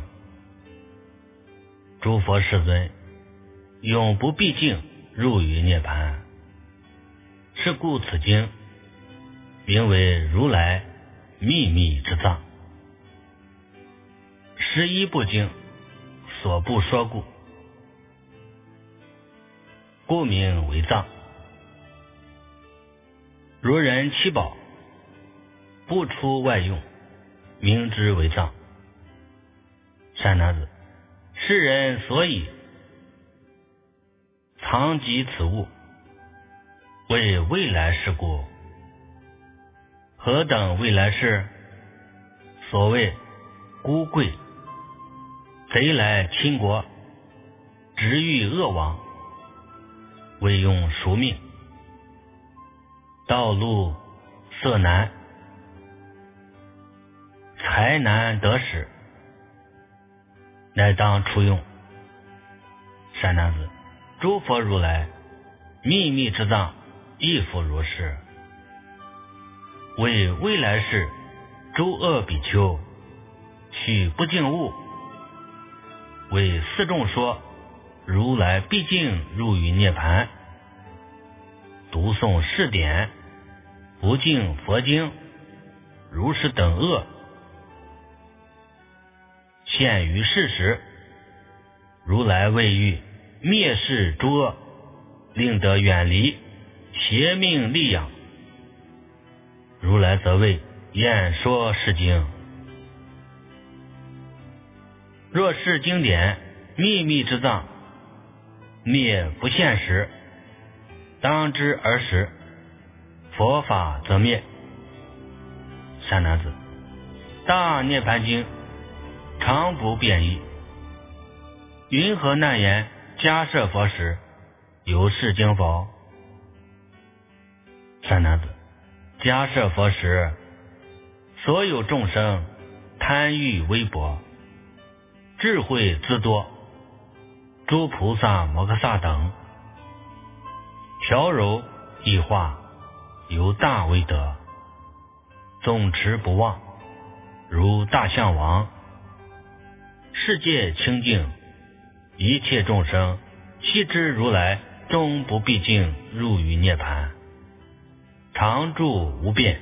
诸佛世尊永不毕竟入于涅盘，是故此经名为如来秘密之藏。11部经所不说故，故名为藏。如人七宝不出外用， 明之为藏。善男子，世人所以藏疾此物，为未来事故。何等未来事？所谓孤贵，贼来侵国，直欲恶亡，为用赎命。道路色难，财难得使，乃当出用。善男子，诸佛如来秘密之藏亦复如是。为未来世诸恶比丘取不净物，为四众说如来毕竟入于涅盘。读诵释典，不敬佛经，如是等恶，现于世时，如来为欲灭世诸恶，令得远离邪命利养。如来则为演说是经。若是经典秘密之藏，灭不现时，当知而时，佛法则灭。善男子，大涅盘经常不变异，云何难言迦摄佛时有是经否？善男子，迦摄佛时，所有众生贪欲微薄，智慧自多，诸菩萨摩诃萨等，调柔异化，由大威德，总持不忘，如大象王。世界清净，一切众生悉知如来终不毕竟入于涅盘，常住无变。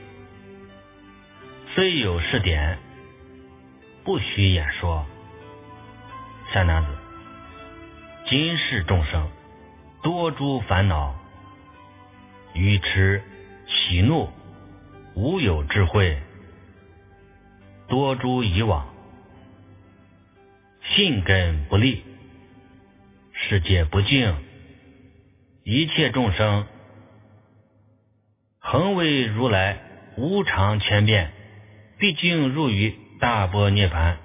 虽有是典，不须演说。善男子，今世众生多诸烦恼，愚痴喜怒，无有智慧，多诸以往，信根不立，世界不净，一切众生恒为如来无常千变，毕竟入于大般涅盘。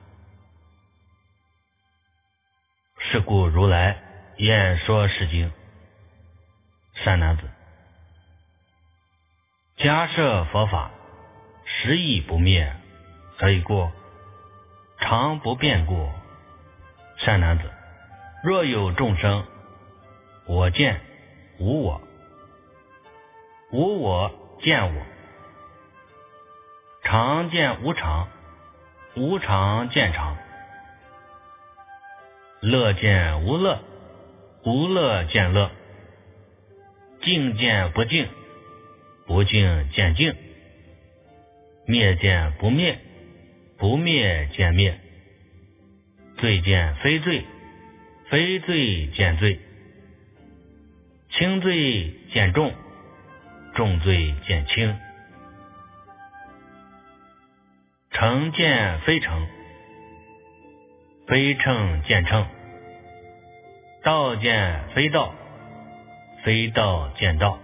是故如来演说是经。善男子，迦摄佛法实亦不灭，何以故？常不变故。善男子，若有众生我见无我，无我见我，常见无常，无常见常，乐见无乐，无乐见乐，净见不净，不净见净，灭见不灭，不灭见灭，罪见非罪，非罪见罪，轻罪见重，重罪见轻，成见非成，非称见称，道见非道，非道见道，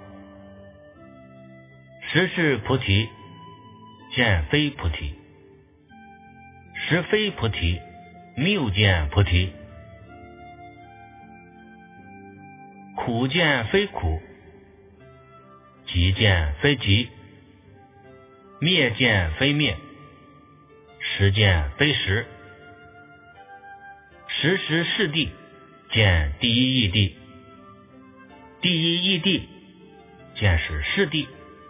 实是菩提见非菩提，实非菩提谬见菩提，苦见非苦，集见非集，灭见非灭，实见非实，实实是地见第一义地，第一义地见是是地，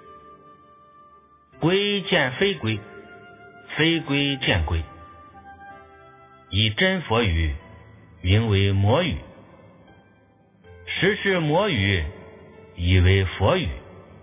归见非归，非归见归，以真佛语名为魔语，实是魔语以为佛语。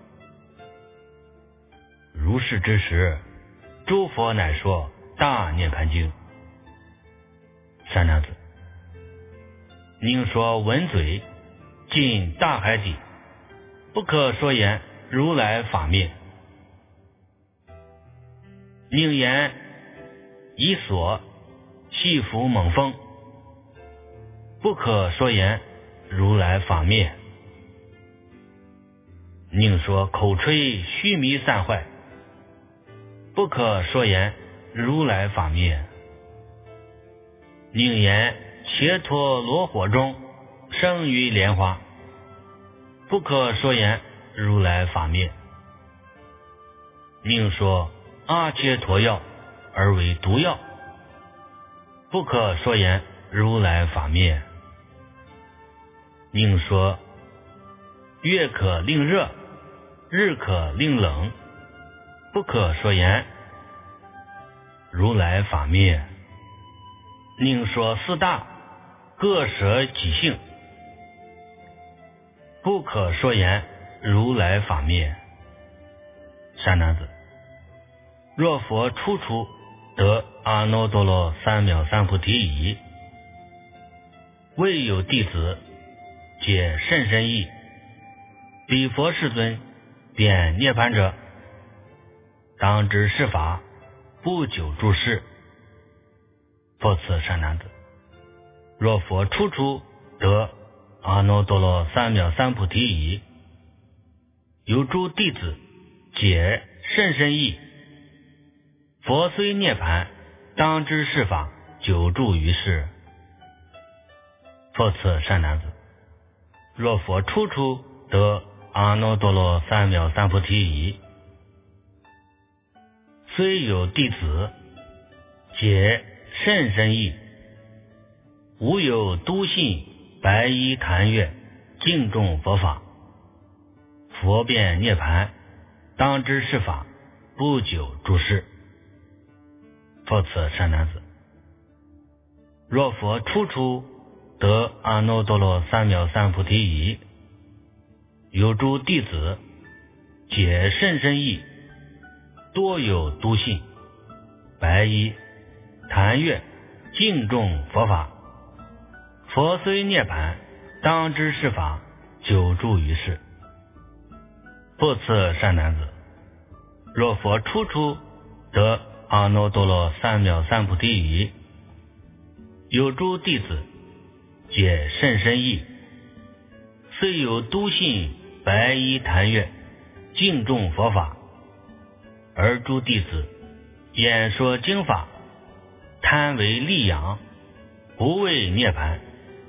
如是之时，诸佛乃说大涅盘经。善男子，宁说文嘴，尽大海底，不可说言如来法灭。 宁言以所系服猛风，不可说言如来法灭。宁说口吹须弥散坏，不可说言如来法灭。宁言切脱罗火中，生于莲花，不可说言如来法灭。宁说阿切陀药而为毒药，不可说言如来法灭。宁说月可令热，日可令冷，不可说言如来法灭。宁说四大各舍己性，不可说言如来法灭。善男子，若佛初出得阿耨多罗三藐三菩提已，未有弟子解甚深义，彼佛世尊便涅槃者，当知是法不久诸世。复次善男子，若佛初出得阿耨多罗三藐三菩提已，有诸弟子解甚深义，佛虽涅槃，当知是法久住于世。复次善男子，若佛初出得阿耨多罗三藐三菩提已，虽有弟子解甚深义，无有笃信白衣檀月敬重佛法，佛便涅槃，当知是法不久诸世。复次善男子，若佛初出得阿耨多罗三藐三菩提已，有诸弟子解甚深义，多有笃信白衣檀月敬重佛法，佛虽涅槃，当知是法久住于世。复次善男子，若佛初出得阿耨多罗三藐三菩提已，有诸弟子解甚深义，虽有笃信白衣檀月敬重佛法，而诸弟子演说经法，贪为利养，不为涅槃，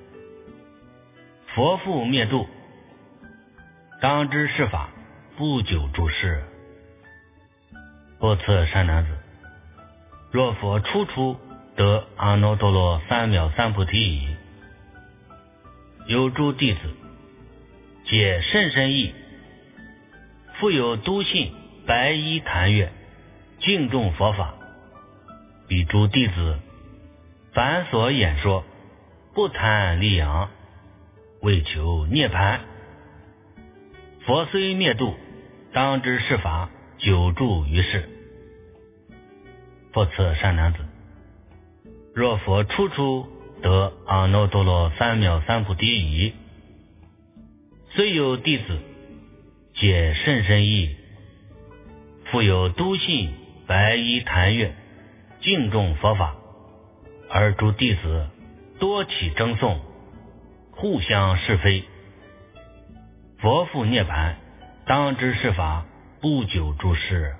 佛复灭度，当知是法不久诸世。复次善男子，若佛初出得阿耨多罗三藐三菩提已，有诸弟子解甚深义，复有笃信白衣檀月敬重佛法，彼诸弟子凡所演说，不贪利养，为求涅槃，佛虽灭度，当知是法久住于世。复次善男子，若佛初出得阿耨多罗三藐三菩提已，虽有弟子解甚深义，复有笃信白衣檀月敬重佛法，而诸弟子多起争讼，互相是非，佛复涅槃，当知是法不久诸世。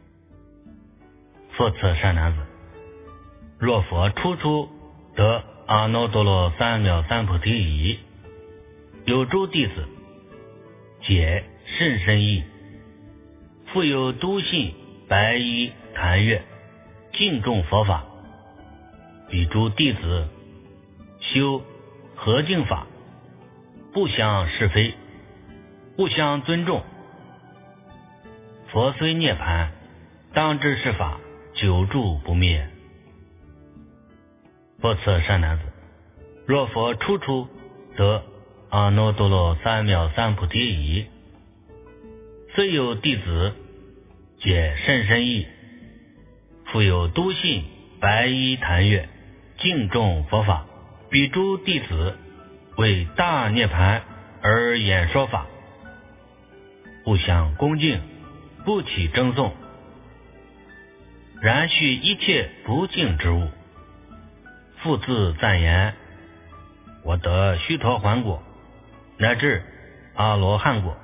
复次善男子，若佛初出得阿耨多罗三藐三菩提已，有诸弟子解甚深义，复有笃信白衣檀月敬重佛法，彼诸弟子修和敬法，不相是非，不相尊重，佛虽涅槃，当知是法久住不灭。复次善男子，若佛初出得阿耨多罗三藐三菩提已，虽有弟子解甚深义，复有笃信白衣檀月敬重佛法，彼诸弟子为大涅槃而演说法，互相恭敬，不起争讼， 然须一切不净之物。复自赞言：我得须陀洹果，乃至阿罗汉果。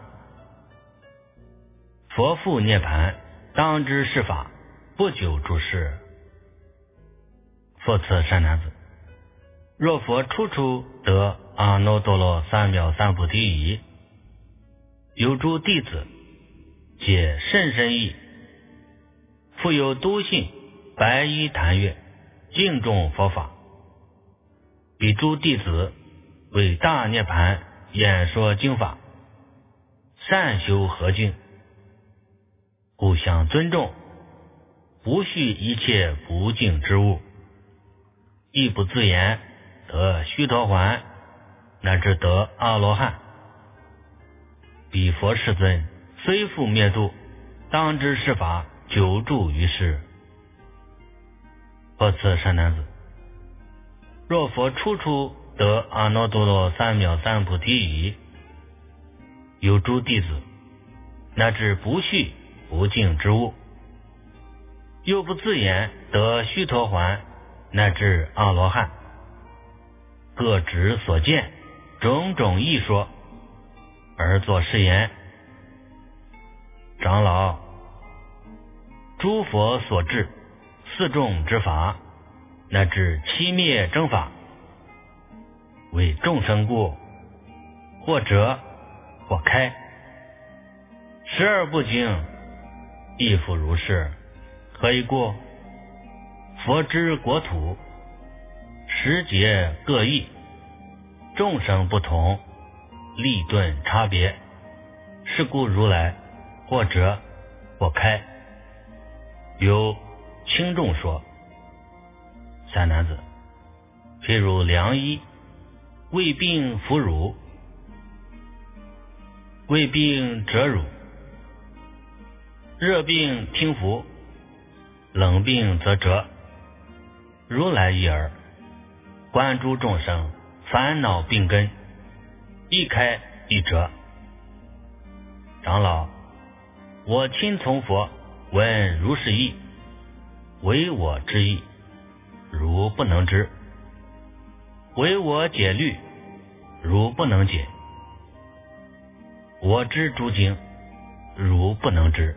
佛复涅盘，当知是法，不久诸世。复次善男子，若佛初出得阿耨多罗三藐三菩提已，有诸弟子皆甚深意，复有笃信，白衣檀乐，敬重佛法。彼诸弟子为大涅盘演说经法，善修和敬，互相尊重，不续一切不净之物，亦不自言得须陀洹，乃至得阿罗汉。彼佛世尊虽复灭度，当知是法久住于世。复次善男子，若佛初出得阿耨多罗三藐三菩提已，有诸弟子乃至不续不净之物，又不自言得须陀洹，乃至阿罗汉，各执所见种种异说，而作是言：长老，诸佛所制四众之法，乃至七灭正法，为众生故，或折或开，时而不精，亦复如是。何以故？佛之国土，时节各异，众生不同，利钝差别，是故如来或折或开。有轻重说：善男子，譬如良医，胃病服乳，胃病折乳，热病听服，冷病则折。如来一耳，观诸众生烦恼病根，一开一折。长老，我亲从佛闻如是意，为我之意，如不能知；为我解律，如不能解。我知诸经，如不能知。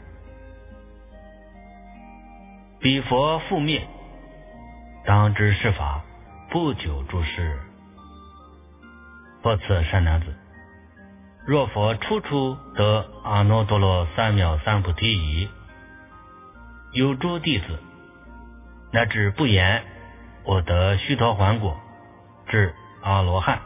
彼佛复灭，当知是法，不久诸世。复次善男子，若佛初出得阿耨多罗三藐三菩提已，有诸弟子乃至不言我得须陀洹果，至阿罗汉，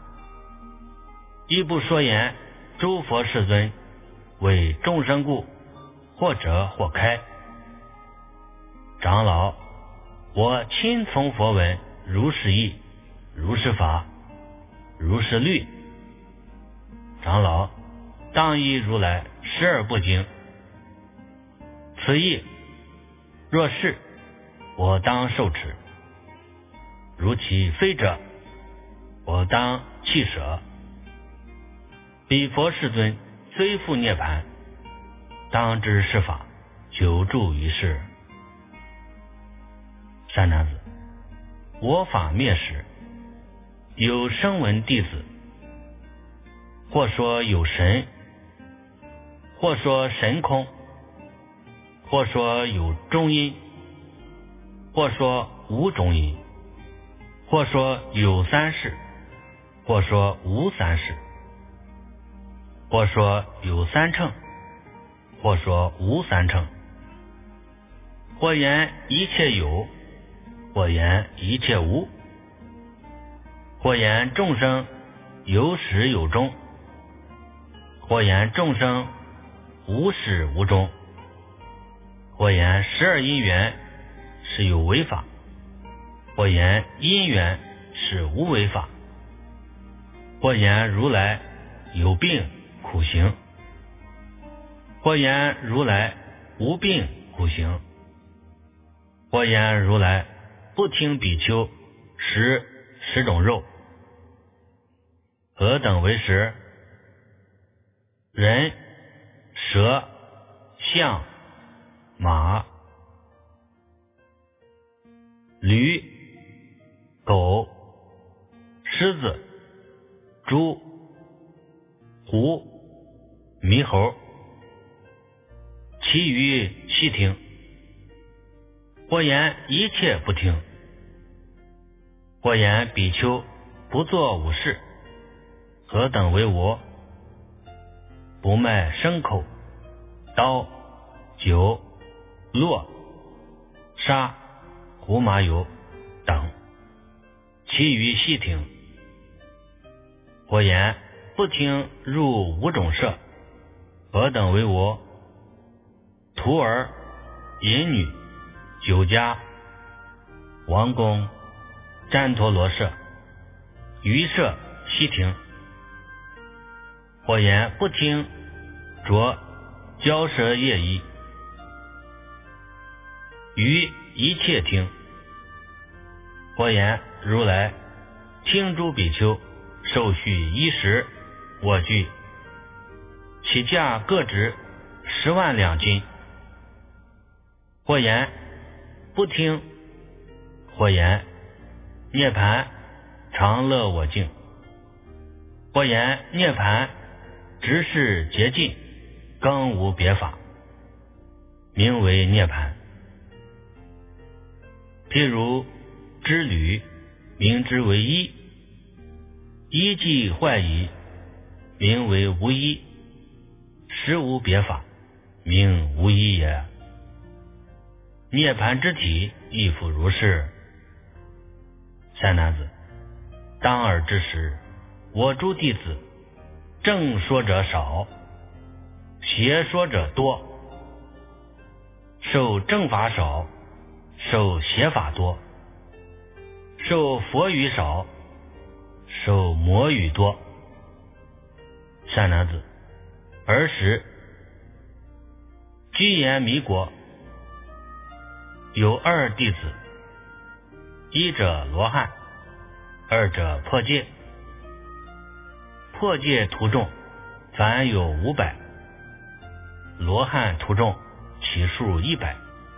亦不说言诸佛世尊为众生故，或折或开。长老，我亲从佛闻如是意，如是法，如是律。长老，当依如来时而不精。此意若是，我当受持；如其非者，我当弃舍。彼佛世尊虽复涅盘，当知是法，久住于世。善男子，我法灭时，有声闻弟子，或说有神，或说神空，或说有中阴，或说无中阴，或说有三世，或说无三世，或说有三乘，或说无三乘，或言一切有，或言一切无，或言众生有始有终，或言众生无始无终，或言12因缘是有为法，或言因缘是无为法，或言如来有病苦行，或言如来无病苦行，或言如来不听比丘食10种肉。何等为食？人、蛇、象、马、 驴、狗、狮子、猪、狐、猕猴，其余悉听。或言一切不听。或言比丘不作五事，何等为我？不卖牲口、刀、酒、络、沙、胡麻油等，其余悉听。或言不听入五种舍，何等为我？徒儿、淫女、酒家、王公、旃陀罗舍、余舍悉听。或言不听着骄奢业衣，于一切听。或言如来听诸比丘受续衣食我具，其价各值10万两金。或言不听。或言涅盘常乐我净。或言涅盘直是洁净，更无别法，名为涅盘。譬如织履，名之为衣，衣既坏矣，名为无衣，实无别法，名无衣也。涅盘之体亦复如是。三男子，当尔之时，我诸弟子正说者少，邪说者多，受正法少，受邪法多，受佛语少，受魔语多。善男子，尔时居延弥国有2弟子，一者罗汉，二者破戒。破戒徒众凡有500，罗汉徒众其数100。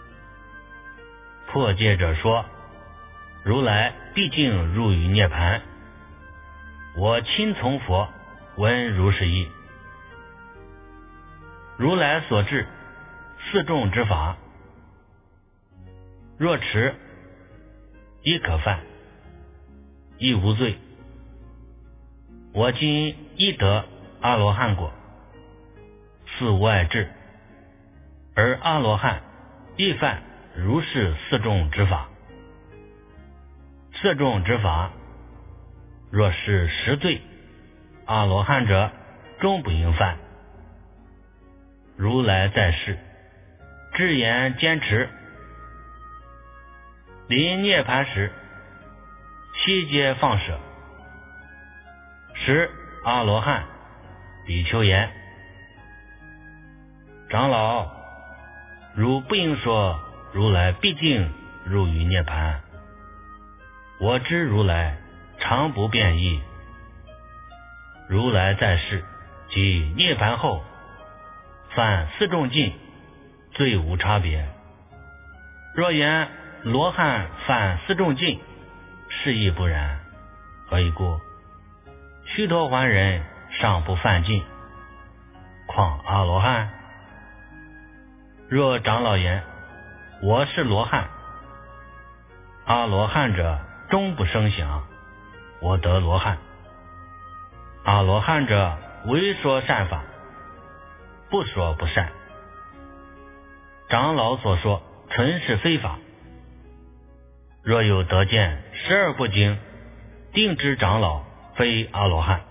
破戒者说：如来毕竟入于涅盘，我亲从佛闻如是意。如来所制4众之法，若持，亦可犯，亦无罪。我今亦得阿罗汉果，4无碍智，而阿罗汉亦犯如是4众之法。4众之法，若是10罪，阿罗汉者终不应犯。如来在世，至言坚持，临涅盘时，悉皆放舍。时阿罗汉比丘言：长老，如不应说如来毕竟入于涅盘，我知如来常不变异。如来在世即涅盘后，犯4众禁，罪无差别。若言罗汉犯4众禁，是亦不然。何以故？须陀洹人尚不犯禁，况阿罗汉？若长老言我是罗汉，阿罗汉者终不生想，我得罗汉。阿罗汉者唯说善法，不说不善。长老所说纯是非法。若有得见12部经，定知长老非阿罗汉。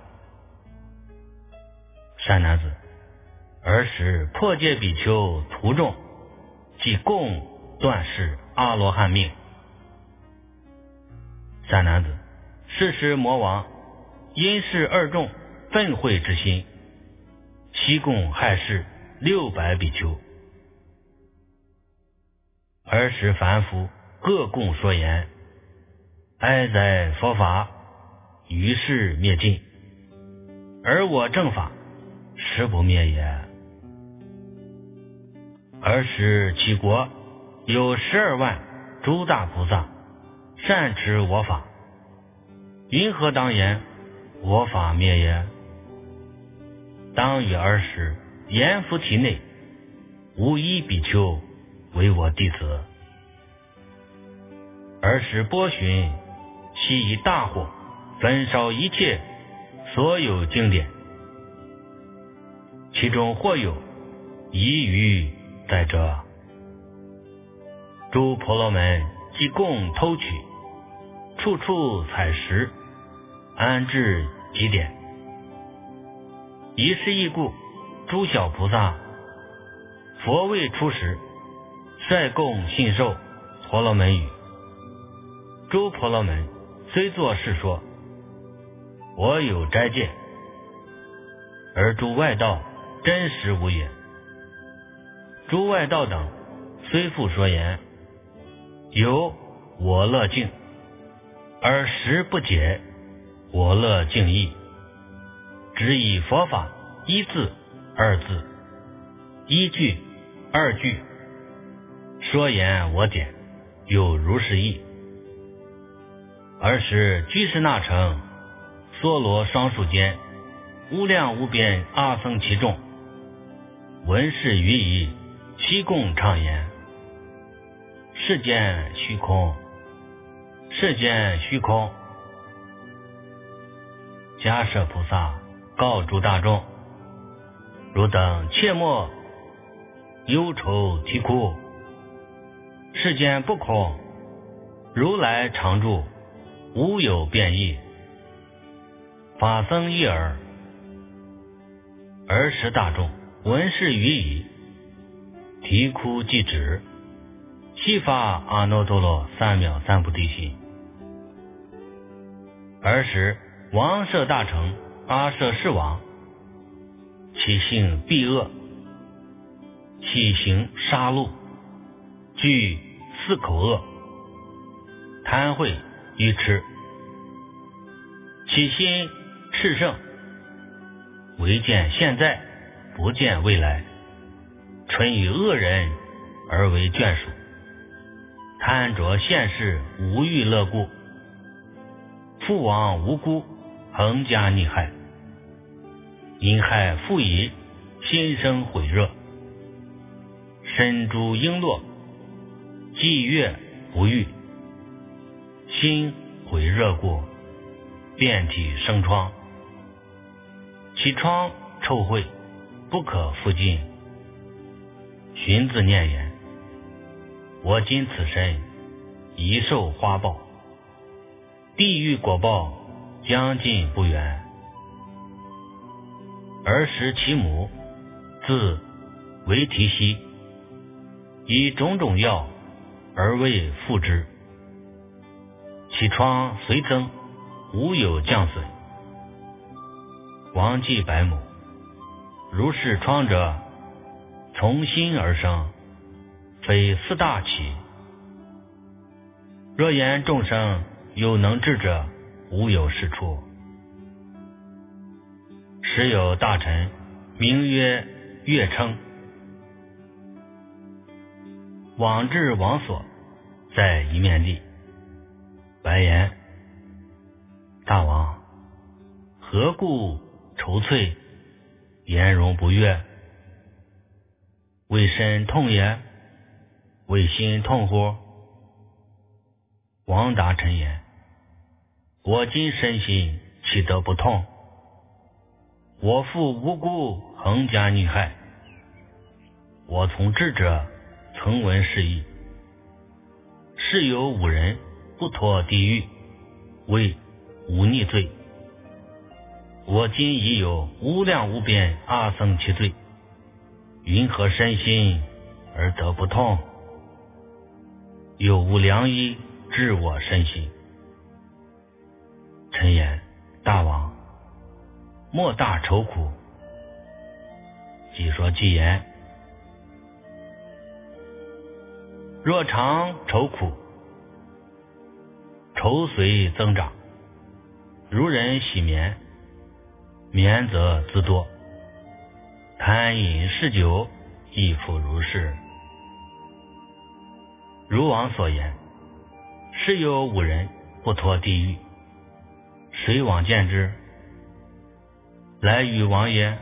善男子，尔时破戒比丘徒众即共断是阿罗汉命。善男子，是时魔王因是2众愤恚之心，悉共害世600比丘。尔时凡夫各共说言：哀哉佛法，于是灭尽，而我正法实不灭也。尔时其国有12万诸大菩萨， 善持我法，云何当言我法灭也？当于尔时，阎浮提内无一比丘为我弟子。尔时波旬其以大火焚烧一切所有经典，其中或有一余在这。诸婆罗门即共偷取，处处采食，安置积典。以是义故，诸小菩萨佛未出时，率供信受婆罗门语。诸婆罗门虽作是说，我有斋戒，而诸外道真实无也。诸外道等虽复说言，有我乐境，而实不解我乐境义，只以佛法一字二字，一句二句，说言我典，有如是意。尔时居士那城梭罗双树间，无量无边阿僧祇众，闻是语已，悉共唱言：世间虚空，世间虚空。迦摄菩萨告诸大众：汝等切莫忧愁啼哭，世间不空，如来常住，无有变异。法僧一耳。尔时大众闻是语已，啼哭即止，悉发阿耨多罗三藐三菩提心。尔时王舍大城阿舍世王，其性弊恶，其行杀戮，具四口恶，贪恚愚痴，其心炽盛，唯见现在，不见未来，纯与恶人而为眷属，贪着现世无欲乐故，父亡无辜，横加逆害，因害复已，心生毁热，身诸璎珞，伎乐不欲，心毁热故，遍体生疮，其疮臭秽，不可复尽。寻自念言：我今此身已受花报，地狱果报将近不远。尔时其母自为提悉，以种种药而为复之，其疮虽增，无有降损。王既百母，如是疮者，从心而生，非四大起。若言众生有能治者，无有是处。时有大臣，名曰乐称，往至王所，在一面地，白言：大王，何故愁悴，颜容不悦？为身痛也？为心痛乎？王答臣言：我今身心岂得不痛？我父无辜，横加逆害。我从智者曾闻是义，是有五人不脱地狱，为无逆罪。我今已有无量无边阿僧祇罪，云何身心而得不痛？有无良医治我身心？臣言：大王，莫大愁苦。即说偈言：若常愁苦，愁随增长，如人喜眠，眠则自多，贪饮嗜酒，亦复如是。如王所言， 时有5人不脱地狱，水往见之，来与王曰：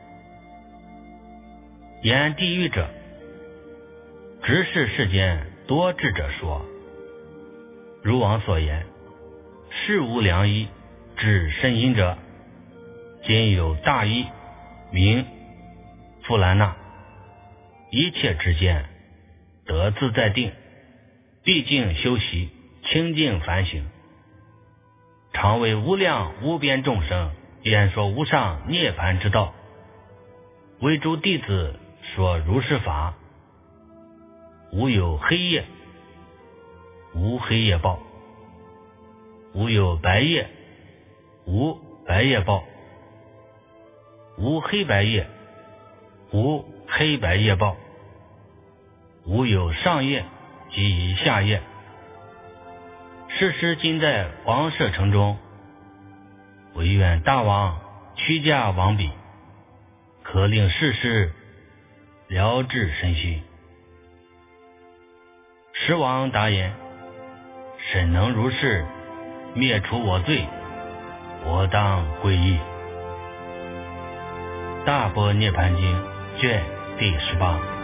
言地狱者，只是世间多智者说。如王所言，事无良医治身心者，今有大医名富兰那，一切之见得自在定，毕竟修习，清净反省，常为无量无边众生演说无上涅槃之道，为诸弟子说如是法。无有黑夜，无黑夜报；无有白夜，无白夜报；无黑白夜，无黑白夜报；无有上夜及下夜。世师今在王舍城中，惟愿大王屈驾王彼，可令世师疗治身心。时王答言：审能如是灭除我罪，我当归依。大般涅槃经卷第18。